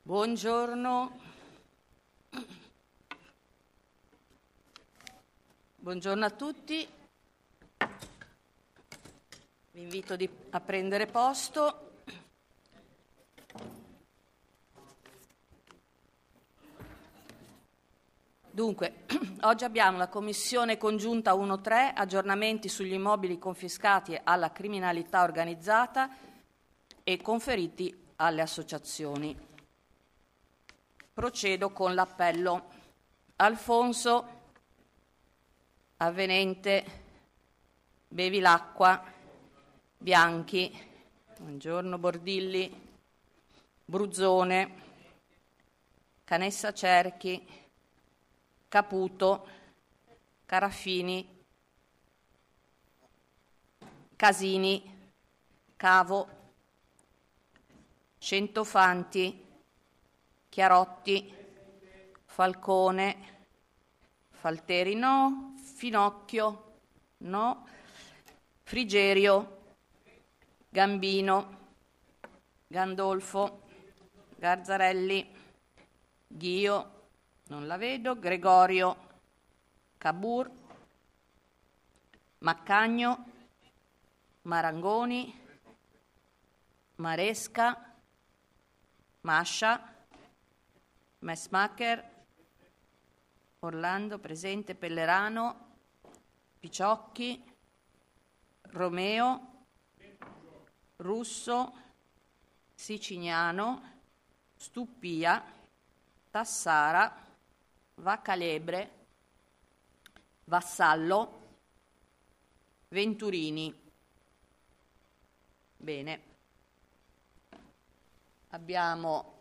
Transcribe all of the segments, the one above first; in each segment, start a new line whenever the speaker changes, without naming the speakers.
Buongiorno. Buongiorno a tutti. Vi invito a prendere posto. Dunque, oggi abbiamo la Commissione Congiunta 1-3, aggiornamenti sugli immobili confiscati alla criminalità organizzata e conferiti alle associazioni. Procedo con l'appello. Alfonso, Avvenente, Bevilacqua, Bianchi, buongiorno Bordilli, Bruzzone, Canessa Cerchi, Caputo, Caraffini, Casini, Cavo, Centofanti, Chiarotti, Falcone, Falteri no, Finocchio no, Frigerio, Gambino, Gandolfo, Garzarelli, Ghio, non la vedo, Gregorio, Cabur, Maccagno, Marangoni, Maresca, Mascia, Messmacher, Orlando presente, Pellerano, Picciocchi, Romeo, Russo, Siciniano, Stuppia, Tassara, Vaccalebre, Vassallo, Venturini. Bene. Abbiamo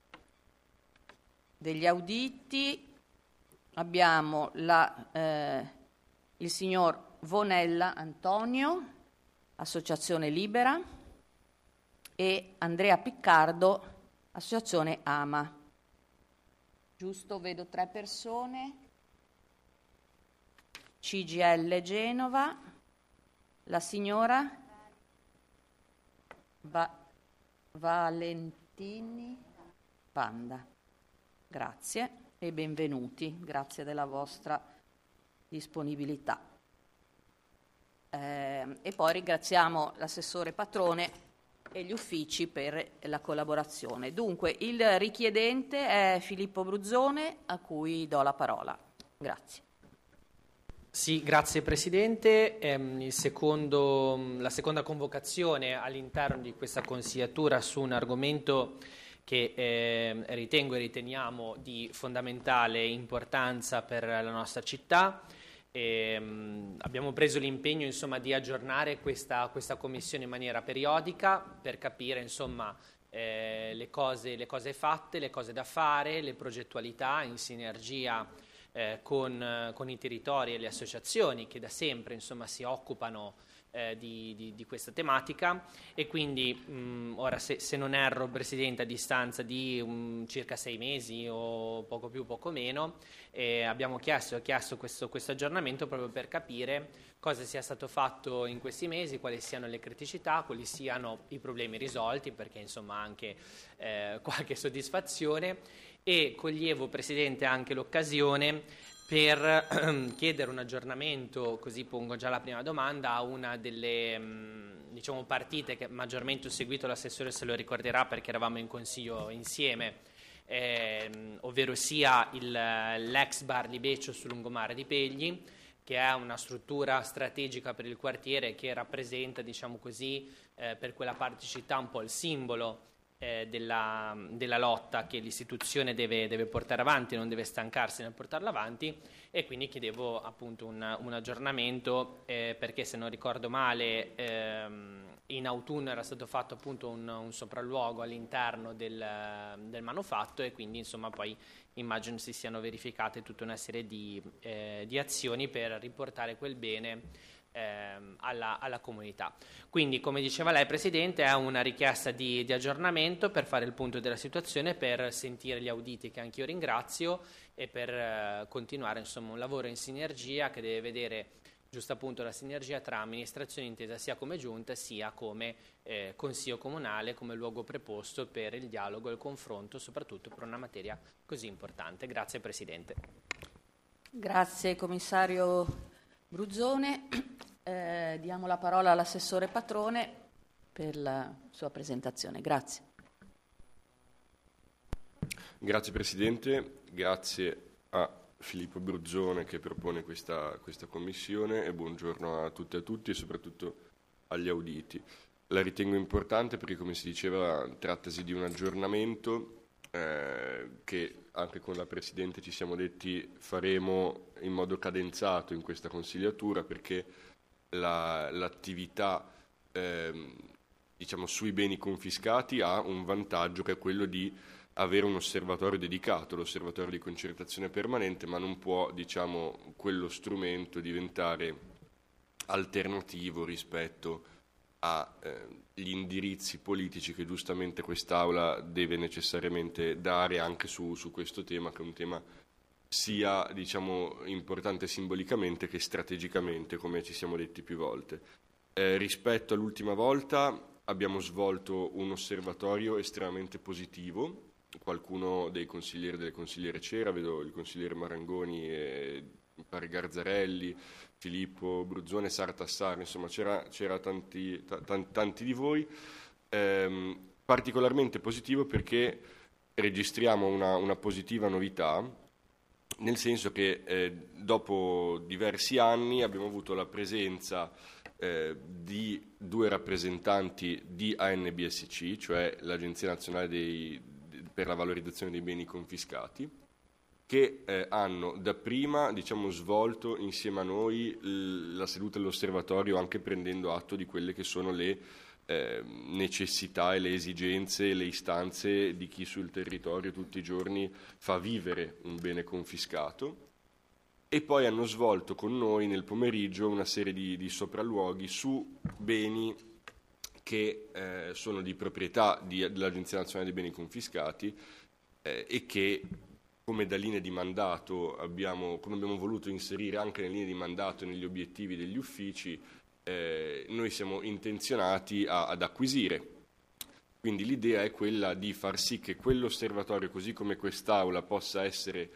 degli auditi, abbiamo il signor Vonella Antonio, Associazione Libera, e Andrea Piccardo, Associazione Ama. Giusto, vedo 3 persone. CGL Genova, la signora Valentini Panda. Grazie e benvenuti, grazie della vostra disponibilità. E poi ringraziamo l'assessore Patrone e gli uffici per la collaborazione. Dunque, il richiedente è Filippo Bruzzone, a cui do la parola. Grazie.
Sì, grazie Presidente. La seconda convocazione all'interno di questa consigliatura su un argomento che ritengo e riteniamo di fondamentale importanza per la nostra città. Abbiamo preso l'impegno di aggiornare questa commissione in maniera periodica per capire le cose fatte, le cose da fare, le progettualità in sinergia con i territori e le associazioni che da sempre si occupano di questa tematica, e quindi ora se non erro, Presidente, a distanza di circa 6 mesi o poco più poco meno ho chiesto questo aggiornamento proprio per capire cosa sia stato fatto in questi mesi, quali siano le criticità, quali siano i problemi risolti, perché anche qualche soddisfazione, e coglievo, Presidente, anche l'occasione per chiedere un aggiornamento, così pongo già la prima domanda, a una delle partite che maggiormente ho seguito, l'assessore se lo ricorderà perché eravamo in consiglio insieme, ovvero sia l'ex bar di Beccio sul lungomare di Pegli, che è una struttura strategica per il quartiere che rappresenta, per quella parte di città un po' il simbolo della lotta che l'istituzione deve portare avanti, non deve stancarsi nel portarla avanti, e quindi chiedevo appunto un aggiornamento perché, se non ricordo male, in autunno era stato fatto appunto un sopralluogo all'interno del manufatto, e quindi poi immagino si siano verificate tutta una serie di azioni per riportare quel bene alla comunità. Quindi, come diceva lei, Presidente, è una richiesta di aggiornamento per fare il punto della situazione, per sentire gli auditi, che anch'io ringrazio, e per continuare un lavoro in sinergia che deve vedere giusto appunto la sinergia tra amministrazione intesa sia come giunta sia come consiglio comunale, come luogo preposto per il dialogo e il confronto, soprattutto per una materia così importante. Grazie Presidente.
Grazie Commissario Bruzzone. Diamo la parola all'assessore Patrone per la sua presentazione. Grazie.
Grazie Presidente, grazie a Filippo Bruzzone che propone questa commissione e buongiorno a tutte e a tutti e soprattutto agli auditi. La ritengo importante perché, come si diceva, trattasi di un aggiornamento che anche con la Presidente ci siamo detti faremo in modo cadenzato in questa consigliatura, perché l'attività diciamo sui beni confiscati ha un vantaggio che è quello di avere un osservatorio dedicato, l'osservatorio di concertazione permanente, ma non può, diciamo, quello strumento diventare alternativo rispetto agli indirizzi politici che giustamente quest'Aula deve necessariamente dare anche su questo tema, che è un tema sia, diciamo, importante simbolicamente che strategicamente, come ci siamo detti più volte. Rispetto all'ultima volta abbiamo svolto un osservatorio estremamente positivo. Qualcuno dei consiglieri e delle consigliere c'era, vedo il consigliere Marangoni e pare Garzarelli, Filippo Bruzzone, Sara Tassaro, insomma c'era tanti di voi. Particolarmente positivo perché registriamo una positiva novità, nel senso che dopo diversi anni abbiamo avuto la presenza di 2 rappresentanti di ANBSC, cioè l'Agenzia Nazionale per la valorizzazione dei beni confiscati, che hanno dapprima, diciamo, svolto insieme a noi la seduta dell'osservatorio, anche prendendo atto di quelle che sono le necessità e le esigenze e le istanze di chi sul territorio tutti i giorni fa vivere un bene confiscato, e poi hanno svolto con noi nel pomeriggio una serie di sopralluoghi su beni che sono di proprietà dell'Agenzia Nazionale dei Beni Confiscati e che, come da linee di mandato come abbiamo voluto inserire anche nelle linee di mandato e negli obiettivi degli uffici, noi siamo intenzionati ad acquisire. Quindi l'idea è quella di far sì che quell'osservatorio, così come quest'Aula, possa essere,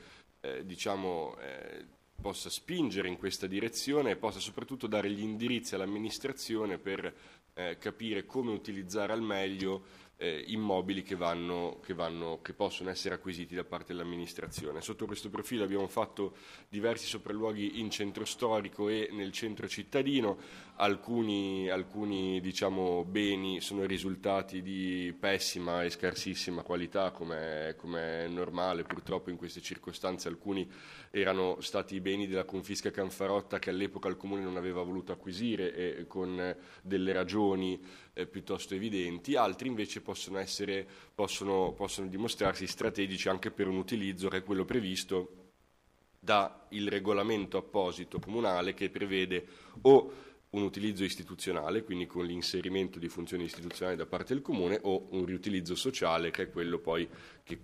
possa spingere in questa direzione e possa soprattutto dare gli indirizzi all'amministrazione per capire come utilizzare al meglio immobili che possono essere acquisiti da parte dell'amministrazione. Sotto questo profilo abbiamo fatto diversi sopralluoghi in centro storico e nel centro cittadino. Alcuni diciamo, beni sono risultati di pessima e scarsissima qualità, come è normale. Purtroppo in queste circostanze alcuni erano stati beni della confisca Canfarotta che all'epoca il Comune non aveva voluto acquisire e con delle ragioni piuttosto evidenti, altri invece possono dimostrarsi strategici anche per un utilizzo che è quello previsto dal regolamento apposito comunale, che prevede o un utilizzo istituzionale, quindi con l'inserimento di funzioni istituzionali da parte del Comune, o un riutilizzo sociale, che è quello poi che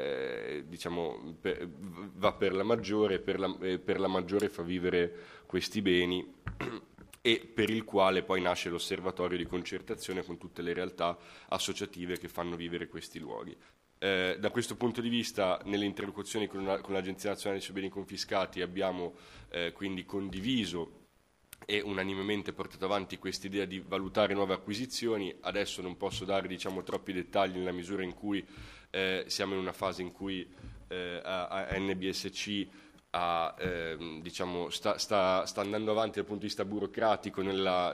va per la maggiore, per la maggiore fa vivere questi beni e per il quale poi nasce l'osservatorio di concertazione con tutte le realtà associative che fanno vivere questi luoghi. Da questo punto di vista, nelle interlocuzioni con l'Agenzia Nazionale sui Beni Confiscati abbiamo quindi condiviso e unanimemente portato avanti quest'idea di valutare nuove acquisizioni. Adesso non posso dare, diciamo, troppi dettagli nella misura in cui siamo in una fase in cui NBSC sta andando avanti dal punto di vista burocratico nella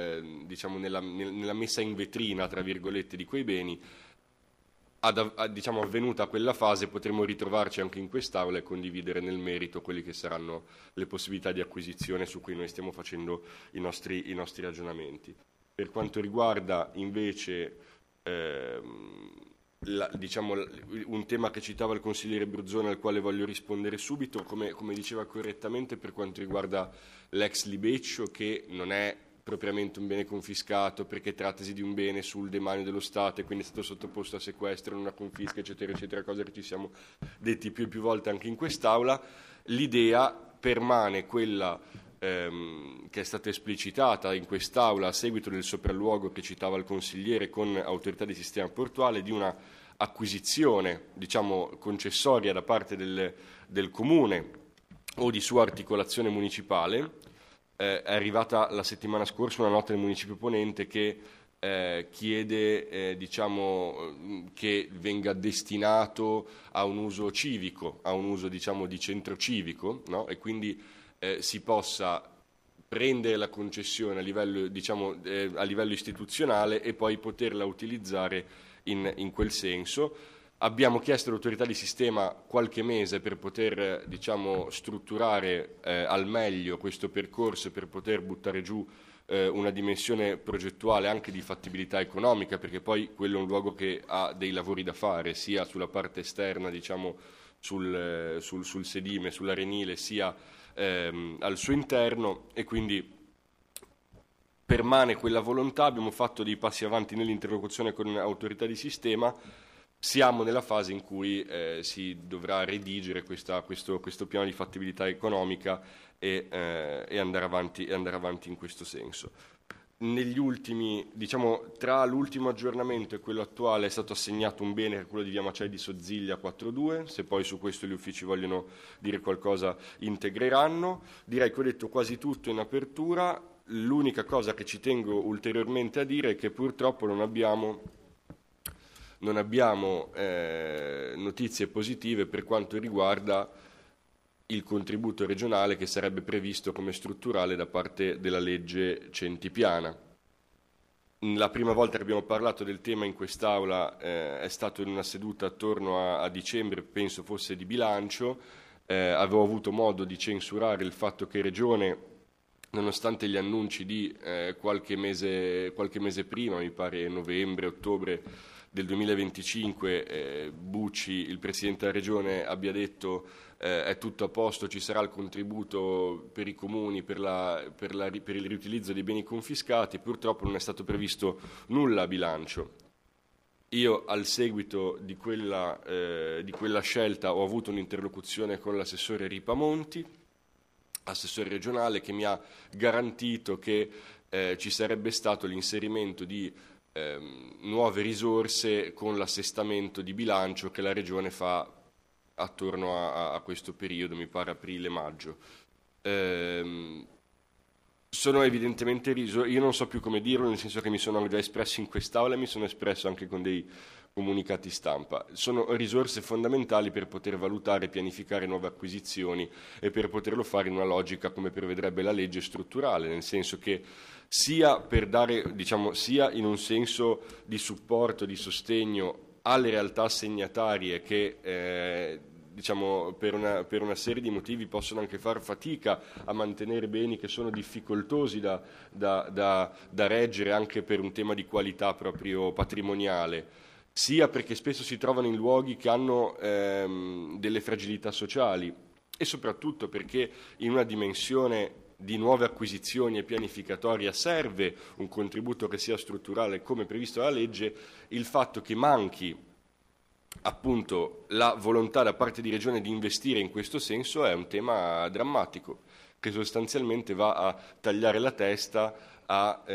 messa in vetrina, tra virgolette, di quei beni. Avvenuta quella fase, potremo ritrovarci anche in quest'Aula e condividere nel merito quelle che saranno le possibilità di acquisizione su cui noi stiamo facendo i nostri ragionamenti. Per quanto riguarda invece un tema che citava il consigliere Bruzzone, al quale voglio rispondere subito, come diceva correttamente, per quanto riguarda l'ex Libeccio, che non è propriamente un bene confiscato perché trattasi di un bene sul demanio dello Stato e quindi è stato sottoposto a sequestro, una confisca, eccetera, eccetera, cose che ci siamo detti più e più volte anche in quest'Aula. L'idea permane quella che è stata esplicitata in quest'Aula a seguito del sopralluogo che citava il consigliere con autorità di sistema portuale, di una acquisizione, diciamo, concessoria da parte del Comune o di sua articolazione municipale. È arrivata la settimana scorsa una nota del municipio ponente che chiede diciamo, che venga destinato a un uso civico, a un uso, diciamo, di centro civico, no? E quindi si possa prendere la concessione a livello, diciamo, a livello istituzionale e poi poterla utilizzare in quel senso. Abbiamo chiesto all'autorità di sistema qualche mese per poter, diciamo, strutturare al meglio questo percorso, per poter buttare giù una dimensione progettuale anche di fattibilità economica, perché poi quello è un luogo che ha dei lavori da fare, sia sulla parte esterna, diciamo, sul sedime, sull'arenile, sia al suo interno, e quindi permane quella volontà. Abbiamo fatto dei passi avanti nell'interlocuzione con l'autorità di sistema. Siamo nella fase in cui si dovrà redigere questo piano di fattibilità economica e andare avanti in questo senso. Negli ultimi, diciamo, tra l'ultimo aggiornamento e quello attuale è stato assegnato un bene, che è quello di via Macei di Sozziglia 4.2, se poi su questo gli uffici vogliono dire qualcosa integreranno. Direi che ho detto quasi tutto in apertura. L'unica cosa che ci tengo ulteriormente a dire è che purtroppo non abbiamo notizie positive per quanto riguarda il contributo regionale che sarebbe previsto come strutturale da parte della legge Centipiana. La prima volta che abbiamo parlato del tema in quest'Aula è stato in una seduta attorno a dicembre, penso fosse di bilancio. Avevo avuto modo di censurare il fatto che Regione, nonostante gli annunci di qualche mese prima, mi pare novembre-ottobre del 2025, Bucci, il Presidente della Regione, abbia detto è tutto a posto, ci sarà il contributo per i comuni per il riutilizzo dei beni confiscati. Purtroppo non è stato previsto nulla a bilancio. Io, al seguito di quella scelta, ho avuto un'interlocuzione con l'assessore Ripamonti, assessore regionale, che mi ha garantito che ci sarebbe stato l'inserimento di nuove risorse con l'assestamento di bilancio che la Regione fa attorno a questo periodo, mi pare aprile-maggio. Sono evidentemente io non so più come dirlo, nel senso che mi sono già espresso in quest'Aula e mi sono espresso anche con dei comunicati stampa. Sono risorse fondamentali per poter valutare e pianificare nuove acquisizioni e per poterlo fare in una logica, come prevedrebbe la legge, strutturale, nel senso che sia per dare, diciamo, sia in un senso di supporto, di sostegno alle realtà assegnatarie che diciamo, per una serie di motivi possono anche far fatica a mantenere beni che sono difficoltosi da reggere, anche per un tema di qualità proprio patrimoniale, sia perché spesso si trovano in luoghi che hanno delle fragilità sociali, e soprattutto perché in una dimensione di nuove acquisizioni e pianificatoria serve un contributo che sia strutturale come previsto dalla legge. Il fatto che manchi appunto la volontà da parte di Regione di investire in questo senso è un tema drammatico, che sostanzialmente va a tagliare la testa a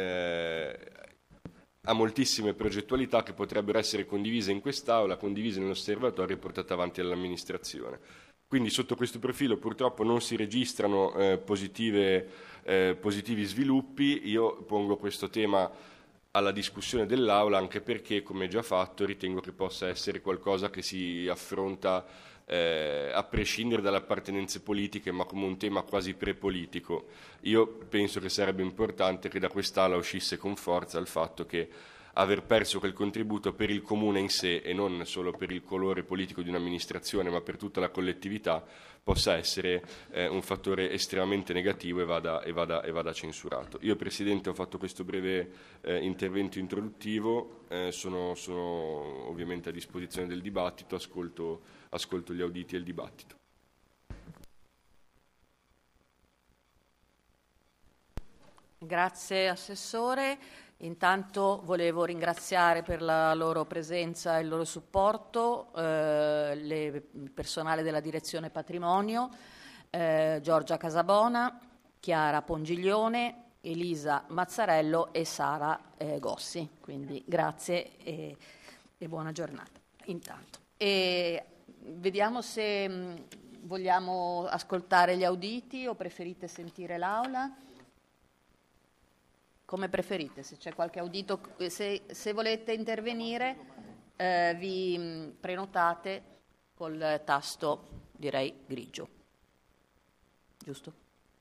moltissime progettualità che potrebbero essere condivise in quest'Aula, condivise nell'osservatorio e portate avanti dall'amministrazione. Quindi sotto questo profilo purtroppo non si registrano positivi sviluppi. Io pongo questo tema alla discussione dell'Aula anche perché, come già fatto, ritengo che possa essere qualcosa che si affronta a prescindere dalle appartenenze politiche, ma come un tema quasi prepolitico. Io penso che sarebbe importante che da quest'Aula uscisse con forza il fatto che aver perso quel contributo per il comune in sé e non solo per il colore politico di un'amministrazione, ma per tutta la collettività, possa essere un fattore estremamente negativo e vada censurato. Io, Presidente, ho fatto questo breve intervento introduttivo, sono ovviamente a disposizione del dibattito, ascolto gli auditi e il dibattito.
Grazie Assessore. Intanto volevo ringraziare per la loro presenza e il loro supporto il personale della Direzione Patrimonio, Giorgia Casabona, Chiara Pongiglione, Elisa Mazzarello e Sara Gossi. Quindi grazie e buona giornata intanto. E vediamo se vogliamo ascoltare gli auditi o preferite sentire l'Aula. Come preferite, se c'è qualche audito, se volete intervenire vi prenotate col tasto, direi, grigio. Giusto?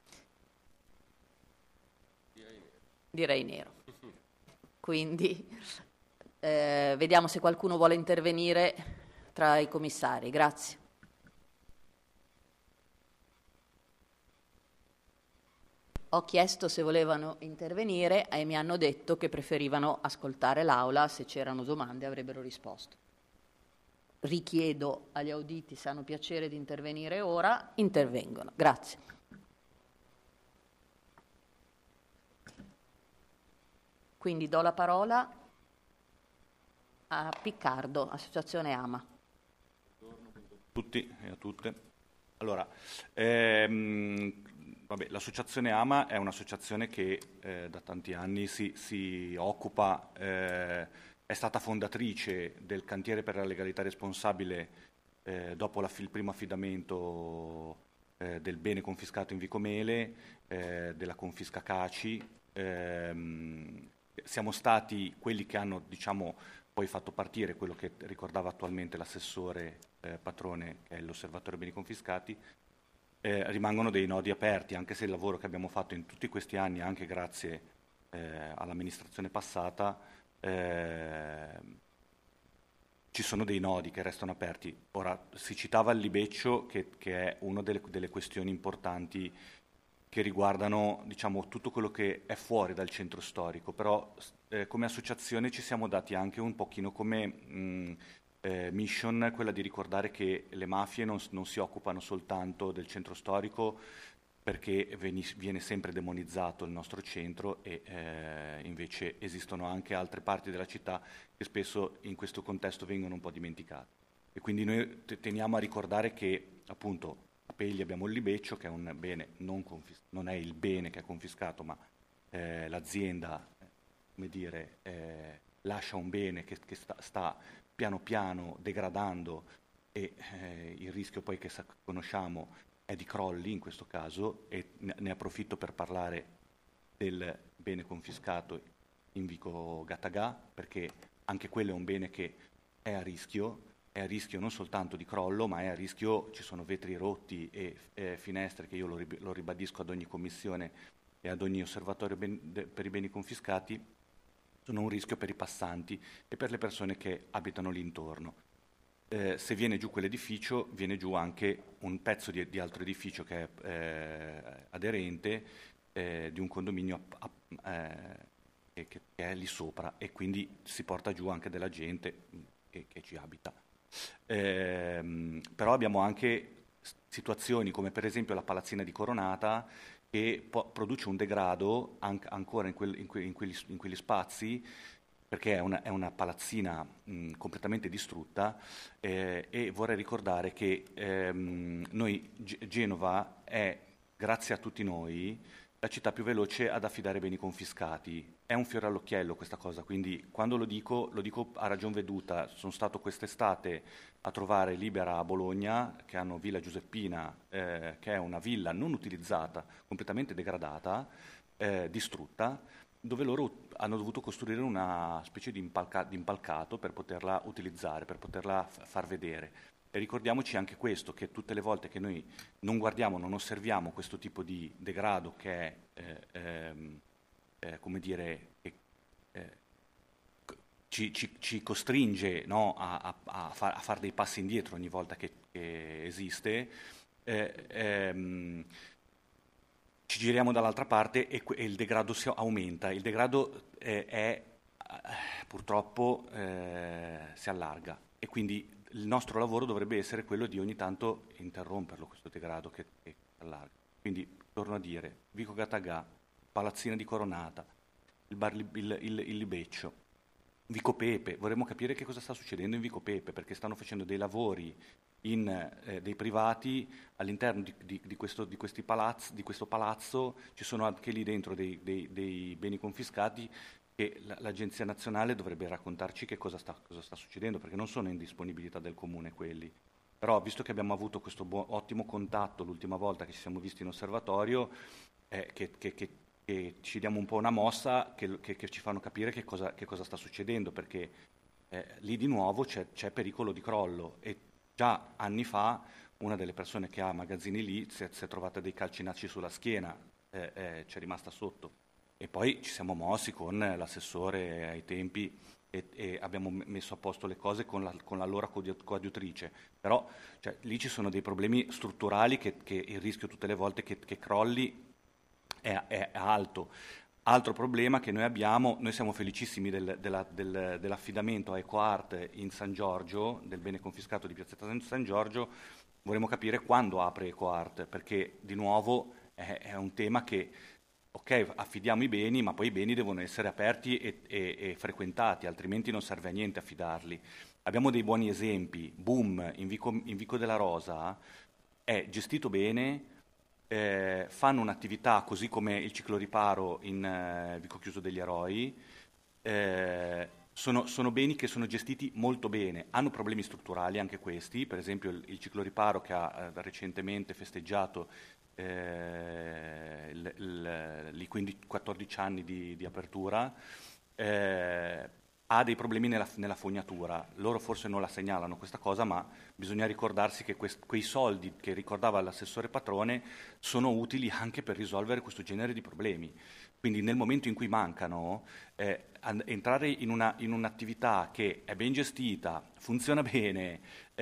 Direi nero. Quindi vediamo se qualcuno vuole intervenire tra i commissari. Grazie. Ho chiesto se volevano intervenire e mi hanno detto che preferivano ascoltare l'Aula, se c'erano domande avrebbero risposto. Richiedo agli auditi, se hanno piacere di intervenire ora, intervengono. Grazie. Quindi do la parola a Piccardo, Associazione AMA.
Buongiorno a tutti e a tutte. Allora, l'associazione AMA è un'associazione che da tanti anni si occupa, è stata fondatrice del cantiere per la legalità responsabile dopo il primo affidamento del bene confiscato in Vicomele, della confisca CACI. Siamo stati quelli che hanno, poi fatto partire quello che ricordava attualmente l'assessore Patrone, che è l'Osservatorio Beni Confiscati. Rimangono dei nodi aperti, anche se il lavoro che abbiamo fatto in tutti questi anni, anche grazie all'amministrazione passata, ci sono dei nodi che restano aperti. Ora, si citava il libeccio, che è una delle questioni importanti che riguardano tutto quello che è fuori dal centro storico, però come associazione ci siamo dati anche un pochino come mission quella di ricordare che le mafie non si occupano soltanto del centro storico, perché viene sempre demonizzato il nostro centro e invece esistono anche altre parti della città che spesso in questo contesto vengono un po' dimenticate. E quindi noi teniamo a ricordare che appunto a Pegli abbiamo il libeccio, che è un bene non è il bene che è confiscato, ma l'azienda, lascia un bene che sta piano piano degradando e il rischio poi che conosciamo è di crolli in questo caso, e ne approfitto per parlare del bene confiscato in Vico Gattagà, perché anche quello è un bene che è a rischio non soltanto di crollo, ma è a rischio, ci sono vetri rotti e finestre, che io lo ribadisco ad ogni commissione e ad ogni osservatorio per i beni confiscati, sono un rischio per i passanti e per le persone che abitano lì intorno. Se viene giù quell'edificio, viene giù anche un pezzo di altro edificio che è aderente di un condominio che è lì sopra, e quindi si porta giù anche della gente che ci abita. Però abbiamo anche situazioni come per esempio la palazzina di Coronata, che produce un degrado ancora in quegli spazi, perché è una palazzina completamente distrutta, e vorrei ricordare che Genova è, grazie a tutti noi, la città più veloce ad affidare beni confiscati. È un fiore all'occhiello questa cosa, quindi quando lo dico a ragion veduta. Sono stato quest'estate a trovare Libera a Bologna, che hanno Villa Giuseppina, che è una villa non utilizzata, completamente degradata, distrutta, dove loro hanno dovuto costruire una specie di impalcato per poterla utilizzare, per poterla far vedere. E ricordiamoci anche questo, che tutte le volte che noi non guardiamo, non osserviamo questo tipo di degrado che è, ci costringe, no, a fare dei passi indietro ogni volta che esiste, ci giriamo dall'altra parte e il degrado si aumenta. Il degrado purtroppo si allarga, e quindi il nostro lavoro dovrebbe essere quello di ogni tanto interromperlo, questo degrado che allarga. Quindi torno a dire, Vico Gattagà, Palazzina di Coronata, il Libeccio, Vico Pepe, vorremmo capire che cosa sta succedendo in Vico Pepe, perché stanno facendo dei lavori dei privati all'interno di questo palazzo, ci sono anche lì dentro dei beni confiscati che l'Agenzia Nazionale dovrebbe raccontarci che cosa sta succedendo, perché non sono in disponibilità del comune quelli. Però visto che abbiamo avuto questo ottimo contatto l'ultima volta che ci siamo visti in osservatorio, che ci diamo un po' una mossa che ci fanno capire che cosa sta succedendo, perché lì di nuovo c'è pericolo di crollo, e già anni fa una delle persone che ha magazzini lì si è trovata dei calcinacci sulla schiena, c'è rimasta sotto. E poi ci siamo mossi con l'assessore ai tempi e abbiamo messo a posto le cose con l'allora coadiutrice. Però lì ci sono dei problemi strutturali che il rischio tutte le volte che crolli è alto. Altro problema che noi abbiamo, noi siamo felicissimi dell'affidamento a EcoArt in San Giorgio, del bene confiscato di Piazzetta San Giorgio. Vorremmo capire quando apre EcoArt, perché di nuovo è un tema che, ok, affidiamo i beni, ma poi i beni devono essere aperti e frequentati, altrimenti non serve a niente affidarli. Abbiamo dei buoni esempi. Boom in Vico della Rosa è gestito bene, fanno un'attività così come il ciclo riparo in Vico Chiuso degli Eroi, sono beni che sono gestiti molto bene, hanno problemi strutturali anche questi, per esempio il ciclo riparo che ha recentemente festeggiato i 14 anni di apertura, ha dei problemi nella fognatura. Loro forse non la segnalano questa cosa, ma bisogna ricordarsi che quei soldi che ricordava l'assessore Patrone sono utili anche per risolvere questo genere di problemi. Quindi nel momento in cui mancano, entrare in un'attività che è ben gestita, funziona bene,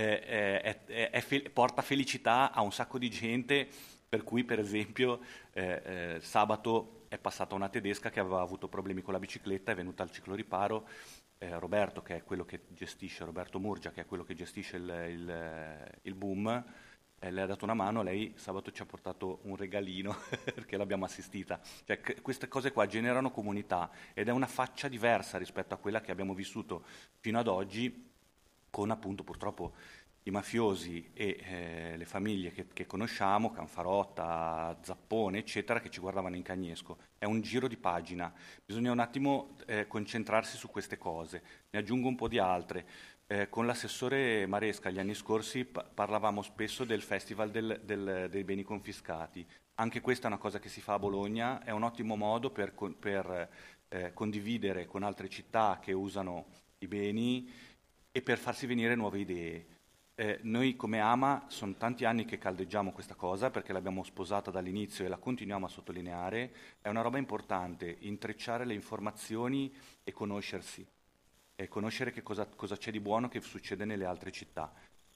porta felicità a un sacco di gente, per cui per esempio sabato è passata una tedesca che aveva avuto problemi con la bicicletta, è venuta al ciclo riparo, Roberto, che è quello che gestisce, Roberto Murgia, che è quello che gestisce il boom, le ha dato una mano, lei sabato ci ha portato un regalino perché l'abbiamo assistita. Cioè, queste cose qua generano comunità ed è una faccia diversa rispetto a quella che abbiamo vissuto fino ad oggi, con appunto purtroppo i mafiosi e le famiglie che conosciamo, Canfarotta, Zappone, eccetera, che ci guardavano in cagnesco. È un giro di pagina, bisogna un attimo concentrarsi su queste cose. Ne aggiungo un po' di altre. Con l'assessore Maresca gli anni scorsi parlavamo spesso del Festival dei beni confiscati. Anche questa è una cosa che si fa a Bologna, è un ottimo modo per condividere con altre città che usano i beni e per farsi venire nuove idee. Noi come AMA sono tanti anni che caldeggiamo questa cosa perché l'abbiamo sposata dall'inizio e la continuiamo a sottolineare. È una roba importante, intrecciare le informazioni e conoscersi, e conoscere che cosa c'è di buono che succede nelle altre città.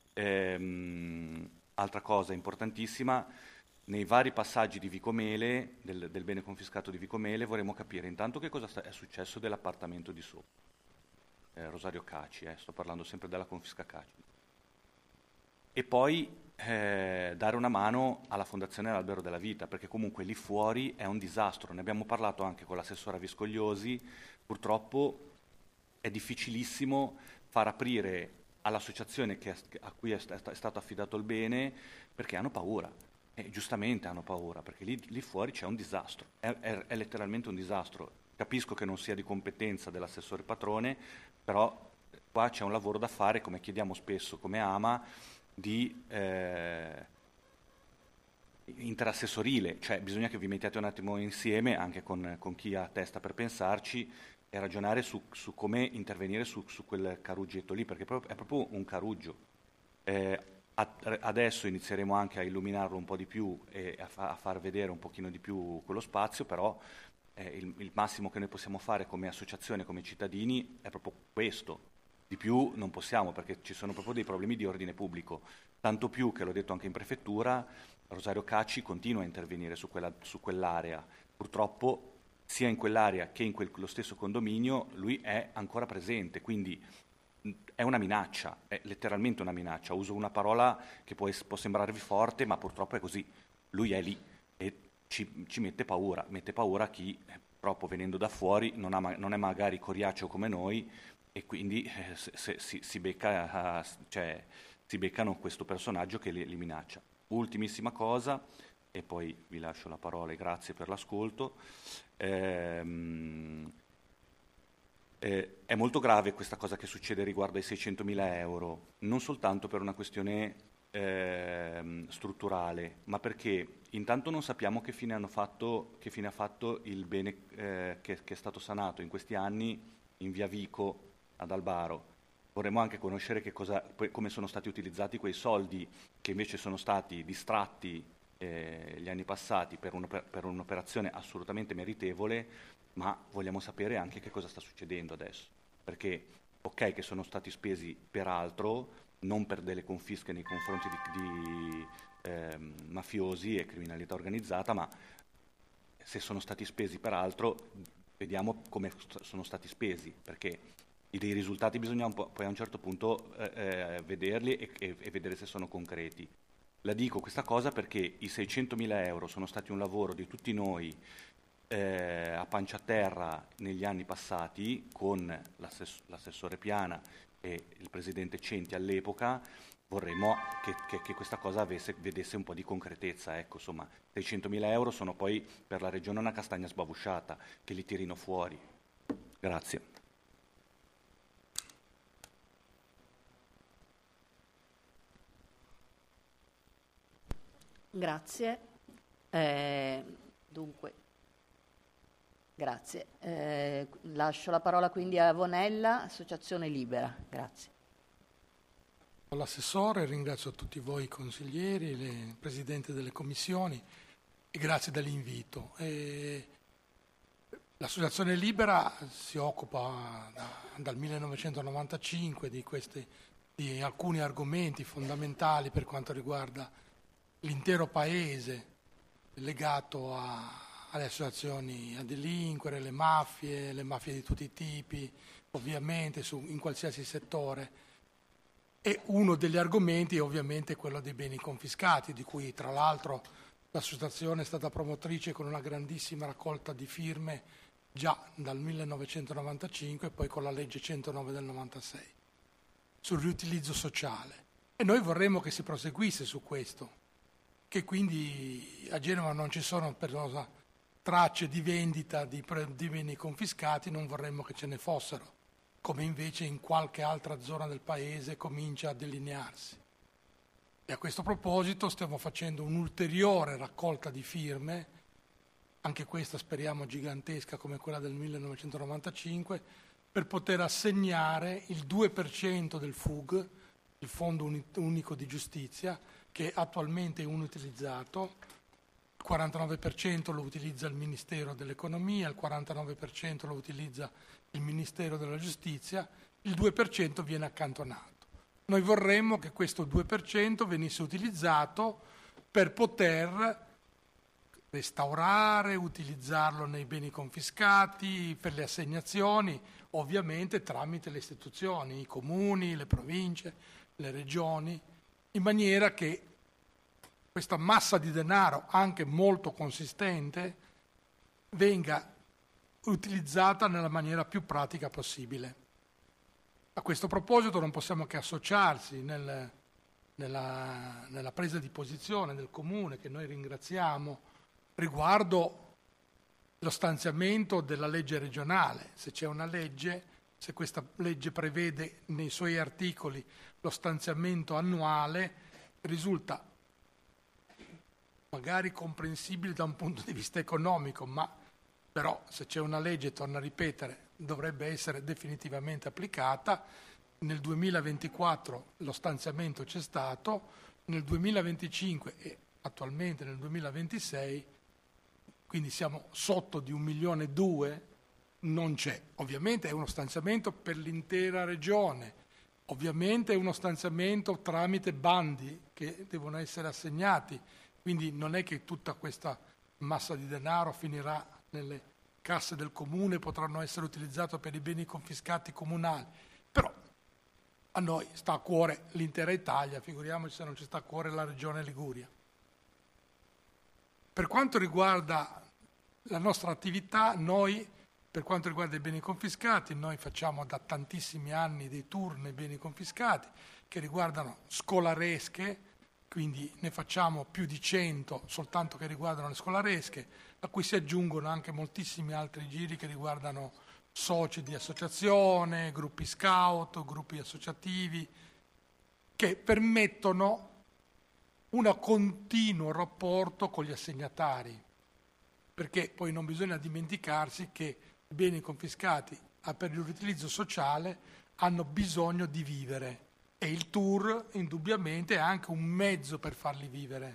Altra cosa importantissima, nei vari passaggi di Vico Mele, del bene confiscato di Vico Mele, vorremmo capire intanto che cosa è successo dell'appartamento di sopra, Rosario Caci, sto parlando sempre della confisca Caci. E poi dare una mano alla Fondazione L'Albero della Vita, perché comunque lì fuori è un disastro. Ne abbiamo parlato anche con l'assessora Viscogliosi, purtroppo è difficilissimo far aprire all'associazione a cui è stato affidato il bene, perché hanno paura, e giustamente hanno paura, perché lì fuori c'è un disastro, è letteralmente un disastro. Capisco che non sia di competenza dell'assessore Patrone, però qua c'è un lavoro da fare, come chiediamo spesso come AMA, di interassessorile, cioè bisogna che vi mettiate un attimo insieme anche con chi ha testa per pensarci e ragionare su come intervenire su quel caruggetto lì, perché è proprio un caruggio. Adesso inizieremo anche a illuminarlo un po' di più e a far vedere un pochino di più quello spazio, però il massimo che noi possiamo fare come associazione, come cittadini, è proprio questo. Di più non possiamo, perché ci sono proprio dei problemi di ordine pubblico, tanto più che l'ho detto anche in prefettura, Rosario Caci continua a intervenire su quell'area. Purtroppo sia in quell'area che in lo stesso condominio lui è ancora presente, quindi è una minaccia, è letteralmente una minaccia. Uso una parola che può sembrarvi forte, ma purtroppo è così. Lui è lì e ci mette paura chi purtroppo venendo da fuori non è magari coriaceo come noi e quindi si beccano questo personaggio che li minaccia. Ultimissima cosa, e poi vi lascio la parola e grazie per l'ascolto. È molto grave questa cosa che succede riguardo ai 600.000 euro, non soltanto per una questione strutturale, ma perché intanto non sappiamo che fine ha fatto il bene che è stato sanato in questi anni in via Vico ad Albaro. Vorremmo anche conoscere come sono stati utilizzati quei soldi che invece sono stati distratti gli anni passati per un'operazione assolutamente meritevole, ma vogliamo sapere anche che cosa sta succedendo adesso, perché ok che sono stati spesi per altro, non per delle confische nei confronti di mafiosi e criminalità organizzata, ma se sono stati spesi per altro vediamo come sono stati spesi, perché dei risultati bisogna poi a un certo punto vederli e vedere se sono concreti. La dico questa cosa perché i 600.000 euro sono stati un lavoro di tutti noi a pancia a terra negli anni passati con l'assessore Piana e il presidente Centi all'epoca. Vorremmo che questa cosa vedesse un po' di concretezza. Ecco, insomma, 600.000 euro sono poi per la regione una castagna sbavusciata, che li tirino fuori. Grazie.
Grazie. Dunque, grazie. Lascio la parola quindi a Vonella, Associazione Libera. Grazie.
L'assessore, ringrazio tutti voi consiglieri, il presidente delle commissioni e grazie dell'invito. L'Associazione Libera si occupa dal 1995 di alcuni argomenti fondamentali per quanto riguarda l'intero paese legato alle associazioni a delinquere, le mafie di tutti i tipi, ovviamente in qualsiasi settore. E uno degli argomenti è ovviamente quello dei beni confiscati, di cui tra l'altro l'associazione è stata promotrice con una grandissima raccolta di firme già dal 1995 e poi con la legge 109 del 96 sul riutilizzo sociale. E noi vorremmo che si proseguisse su questo, che quindi a Genova non ci sono tracce di vendita di beni confiscati, non vorremmo che ce ne fossero, come invece in qualche altra zona del paese comincia a delinearsi. E a questo proposito stiamo facendo un'ulteriore raccolta di firme, anche questa speriamo gigantesca come quella del 1995, per poter assegnare il 2% del FUG, il Fondo Unico di Giustizia, che attualmente è inutilizzato. Il 49% lo utilizza il Ministero dell'Economia, il 49% lo utilizza il Ministero della Giustizia, il 2% viene accantonato. Noi vorremmo che questo 2% venisse utilizzato per poter restaurare, utilizzarlo nei beni confiscati, per le assegnazioni, ovviamente tramite le istituzioni, i comuni, le province, le regioni, in maniera che questa massa di denaro, anche molto consistente, venga utilizzata nella maniera più pratica possibile. A questo proposito non possiamo che associarsi nella presa di posizione del Comune, che noi ringraziamo, riguardo lo stanziamento della legge regionale. Se c'è una legge, se questa legge prevede nei suoi articoli lo stanziamento annuale, risulta magari comprensibile da un punto di vista economico, ma però se c'è una legge, torno a ripetere, dovrebbe essere definitivamente applicata. Nel 2024 lo stanziamento c'è stato, nel 2025 e attualmente nel 2026, quindi siamo sotto di 1,2 milioni, non c'è. Ovviamente è uno stanziamento per l'intera regione, ovviamente è uno stanziamento tramite bandi che devono essere assegnati, quindi non è che tutta questa massa di denaro finirà nelle casse del comune, potranno essere utilizzate per i beni confiscati comunali, però a noi sta a cuore l'intera Italia, figuriamoci se non ci sta a cuore la regione Liguria. Per quanto riguarda La nostra attività, noi, per quanto riguarda i beni confiscati, noi facciamo da tantissimi anni dei tour nei beni confiscati che riguardano scolaresche, quindi ne facciamo più di 100 soltanto che riguardano le scolaresche, a cui si aggiungono anche moltissimi altri giri che riguardano soci di associazione, gruppi scout, gruppi associativi, che permettono un continuo rapporto con gli assegnatari, perché poi non bisogna dimenticarsi che i beni confiscati per il riutilizzo sociale hanno bisogno di vivere e il tour indubbiamente è anche un mezzo per farli vivere.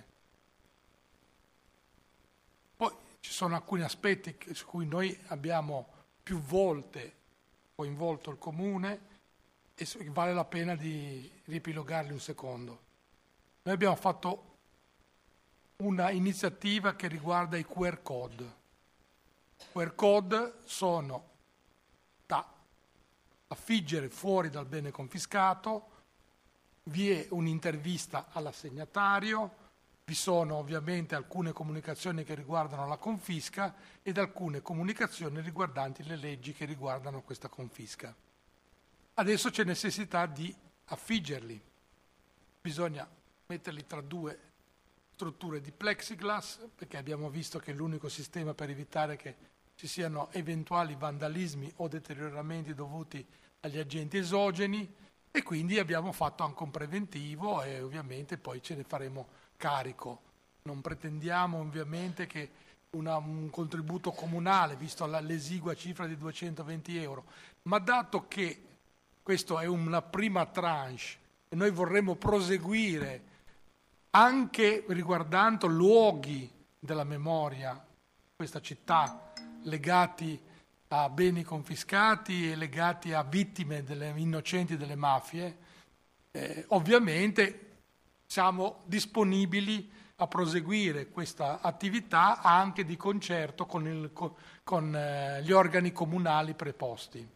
Poi ci sono alcuni aspetti su cui noi abbiamo più volte coinvolto il Comune e vale la pena di riepilogarli un secondo. Noi abbiamo fatto una iniziativa che riguarda i QR code. I QR code sono da affiggere fuori dal bene confiscato, vi è un'intervista all'assegnatario, vi sono ovviamente alcune comunicazioni che riguardano la confisca ed alcune comunicazioni riguardanti le leggi che riguardano questa confisca. Adesso c'è necessità di affiggerli, bisogna metterli tra due strutture di plexiglass, perché abbiamo visto che è l'unico sistema per evitare che ci siano eventuali vandalismi o deterioramenti dovuti agli agenti esogeni, e quindi abbiamo fatto anche un preventivo e ovviamente poi ce ne faremo carico. Non pretendiamo ovviamente che un contributo comunale, visto l'esigua cifra di 220 euro, ma dato che questa è una prima tranche e noi vorremmo proseguire anche riguardando luoghi della memoria, questa città, legati a beni confiscati e legati a vittime innocenti delle mafie, ovviamente siamo disponibili a proseguire questa attività anche di concerto con gli organi comunali preposti.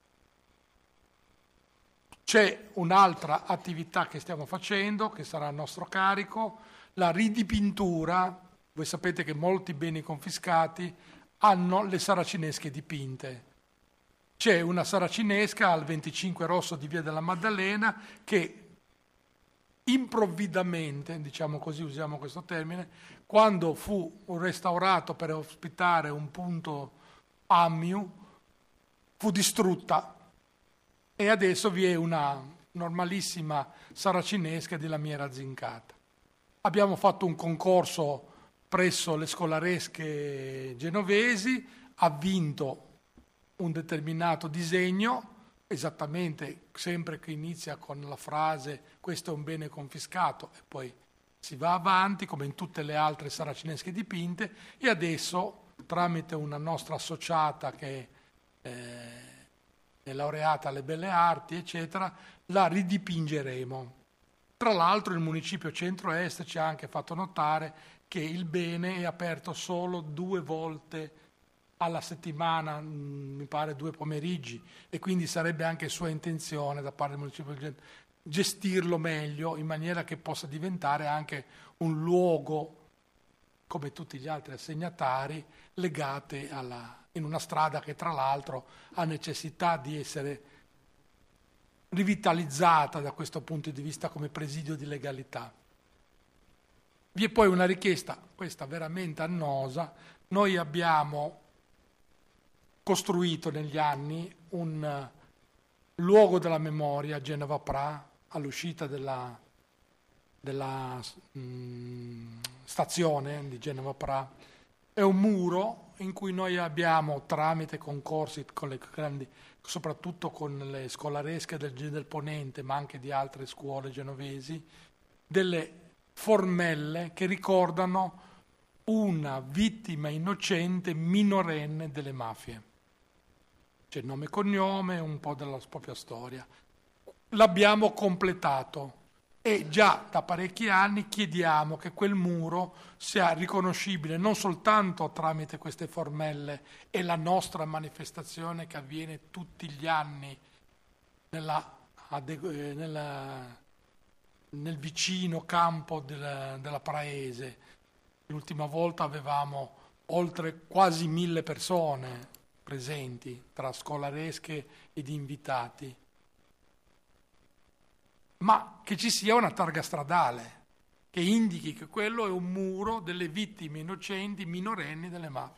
C'è un'altra attività che stiamo facendo, che sarà a nostro carico, la ridipintura. Voi sapete che molti beni confiscati hanno le saracinesche dipinte. C'è una saracinesca al 25 Rosso di Via della Maddalena che improvvidamente, diciamo così, usiamo questo termine, quando fu restaurato per ospitare un punto AMIU, fu distrutta. E adesso vi è una normalissima saracinesca di Lamiera Zincata. Abbiamo fatto un concorso presso le scolaresche genovesi, ha vinto un determinato disegno, esattamente sempre che inizia con la frase questo è un bene confiscato e poi si va avanti come in tutte le altre saracinesche dipinte, e adesso tramite una nostra associata che è laureata alle belle arti, eccetera, la ridipingeremo. Tra l'altro il municipio centro-est ci ha anche fatto notare che il bene è aperto solo 2 volte alla settimana, mi pare 2 pomeriggi, e quindi sarebbe anche sua intenzione da parte del municipio gestirlo meglio in maniera che possa diventare anche un luogo, come tutti gli altri assegnatari, legate in una strada che tra l'altro ha necessità di essere rivitalizzata da questo punto di vista come presidio di legalità. Vi è poi una richiesta, questa veramente annosa. Noi abbiamo costruito negli anni un luogo della memoria a Genova Pra, all'uscita della stazione di Genova Pra. È un muro in cui noi abbiamo, tramite concorsi con le grandi, soprattutto con le scolaresche del Ponente, ma anche di altre scuole genovesi, delle formelle che ricordano una vittima innocente minorenne delle mafie. C'è nome e cognome, un po' della propria storia. L'abbiamo completato e già da parecchi anni chiediamo che quel muro sia riconoscibile non soltanto tramite queste formelle e la nostra manifestazione che avviene tutti gli anni nel vicino campo della Praese. L'ultima volta avevamo oltre quasi 1000 persone presenti, tra scolaresche ed invitati, ma che ci sia una targa stradale che indichi che quello è un muro delle vittime innocenti minorenni delle mafie.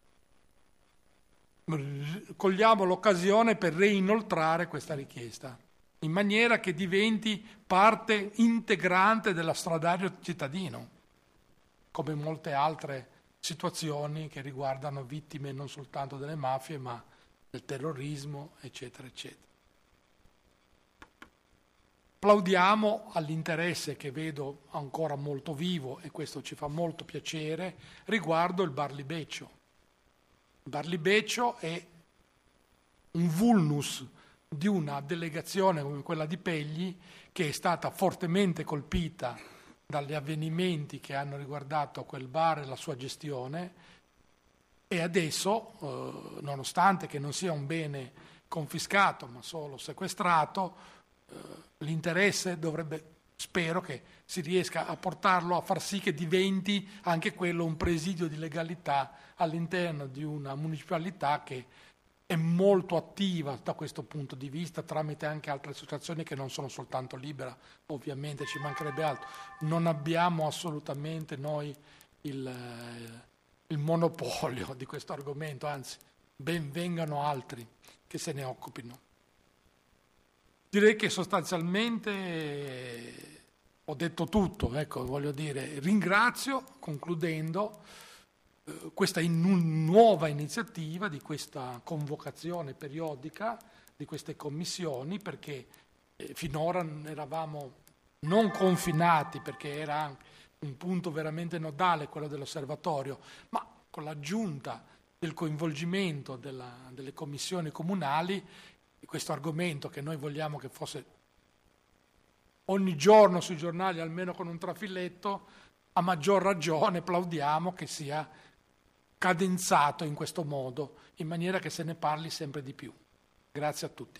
Cogliamo l'occasione per reinoltrare questa richiesta, in maniera che diventi parte integrante dell'astradario cittadino, come molte altre situazioni che riguardano vittime non soltanto delle mafie, ma del terrorismo, eccetera, eccetera. Plaudiamo all'interesse che vedo ancora molto vivo, e questo ci fa molto piacere, riguardo il Bar Libeccio. Il Bar Libeccio è un vulnus di una delegazione come quella di Pegli, che è stata fortemente colpita dagli avvenimenti che hanno riguardato quel bar e la sua gestione, e adesso, nonostante che non sia un bene confiscato ma solo sequestrato, l'interesse dovrebbe, spero che si riesca a portarlo a far sì che diventi anche quello un presidio di legalità all'interno di una municipalità che è molto attiva da questo punto di vista, tramite anche altre associazioni che non sono soltanto Libera, ovviamente, ci mancherebbe altro. Non abbiamo assolutamente noi il monopolio di questo argomento, anzi, ben vengano altri che se ne occupino. Direi che sostanzialmente ho detto tutto, ecco, voglio dire, ringrazio, concludendo, questa nuova iniziativa di questa convocazione periodica di queste commissioni, perché finora eravamo non confinati, perché era un punto veramente nodale quello dell'osservatorio, ma con l'aggiunta del coinvolgimento delle commissioni comunali, questo argomento che noi vogliamo che fosse ogni giorno sui giornali, almeno con un trafiletto, a maggior ragione plaudiamo che sia cadenzato in questo modo, in maniera che se ne parli sempre di più. Grazie a tutti.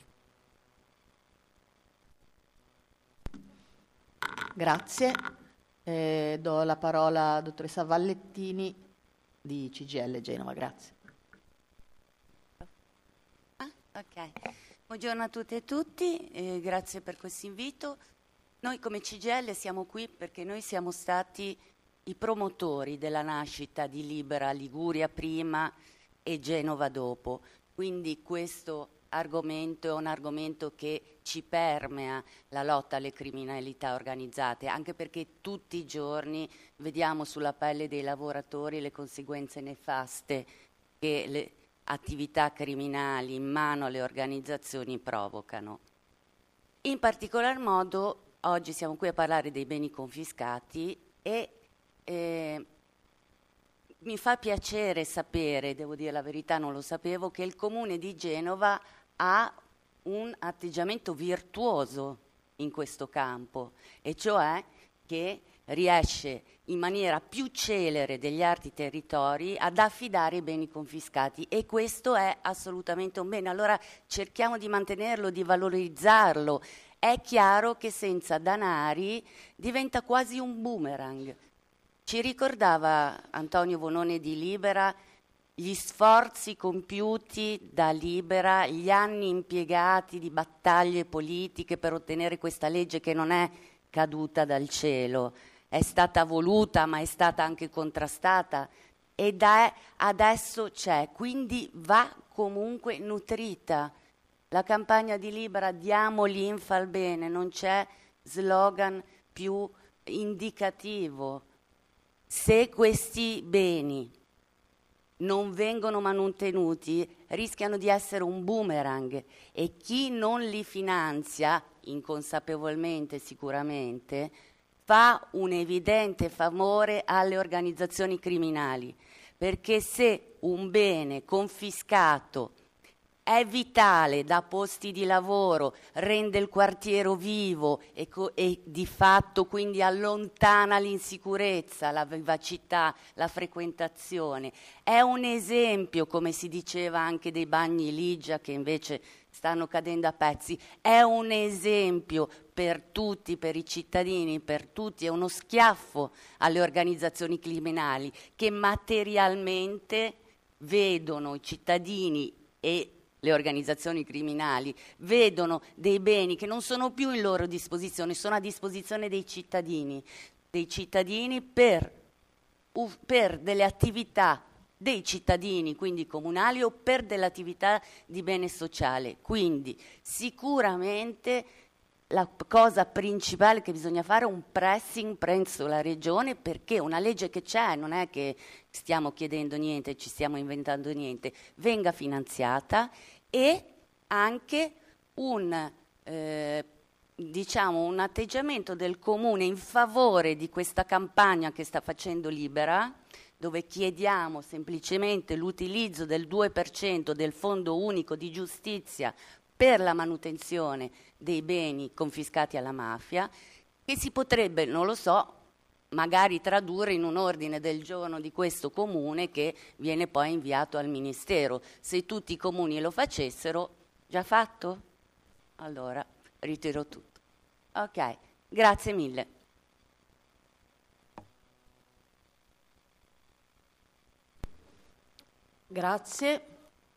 Grazie. Do la parola alla dottoressa Vallettini di CGIL Genova. Grazie.
Ok. Buongiorno a tutte e tutti, grazie per questo invito. Noi come CGIL siamo qui perché noi siamo stati i promotori della nascita di Libera Liguria prima e Genova dopo, quindi questo argomento è un argomento che ci permea la lotta alle criminalità organizzate, anche perché tutti i giorni vediamo sulla pelle dei lavoratori le conseguenze nefaste che le attività criminali in mano alle organizzazioni provocano. In particolar modo oggi siamo qui a parlare dei beni confiscati e mi fa piacere sapere, devo dire la verità, non lo sapevo, che il Comune di Genova ha un atteggiamento virtuoso in questo campo, e cioè che riesce in maniera più celere degli altri territori ad affidare i beni confiscati, e questo è assolutamente un bene. Allora cerchiamo di mantenerlo, di valorizzarlo. È chiaro che senza danari diventa quasi un boomerang. Ci ricordava Antonio Vonone di Libera gli sforzi compiuti da Libera, gli anni impiegati di battaglie politiche per ottenere questa legge che non è caduta dal cielo, è stata voluta ma è stata anche contrastata ed adesso c'è, quindi va comunque nutrita. La campagna di Libera diamo linfa al bene, non c'è slogan più indicativo. Se questi beni non vengono mantenuti, rischiano di essere un boomerang, e chi non li finanzia, inconsapevolmente sicuramente, fa un evidente favore alle organizzazioni criminali, perché se un bene confiscato è vitale, dà posti di lavoro, rende il quartiere vivo e di fatto quindi allontana l'insicurezza, la vivacità, la frequentazione. È un esempio, come si diceva anche dei bagni Ligia che invece stanno cadendo a pezzi, è un esempio per tutti, per i cittadini, per tutti, è uno schiaffo alle organizzazioni criminali che materialmente vedono i cittadini e le organizzazioni criminali, vedono dei beni che non sono più in loro disposizione, sono a disposizione dei cittadini per delle attività dei cittadini, quindi comunali, o per delle attività di bene sociale. Quindi sicuramente la cosa principale che bisogna fare è un pressing presso la Regione, perché una legge che c'è, non è che stiamo chiedendo niente, ci stiamo inventando niente, venga finanziata, e anche un atteggiamento del Comune in favore di questa campagna che sta facendo Libera, dove chiediamo semplicemente l'utilizzo del 2% del Fondo Unico di Giustizia per la manutenzione dei beni confiscati alla mafia, che si potrebbe, non lo so, magari tradurre in un ordine del giorno di questo Comune che viene poi inviato al Ministero. Se tutti i comuni lo facessero, già fatto? Allora, ritiro tutto. Ok, grazie mille.
Grazie.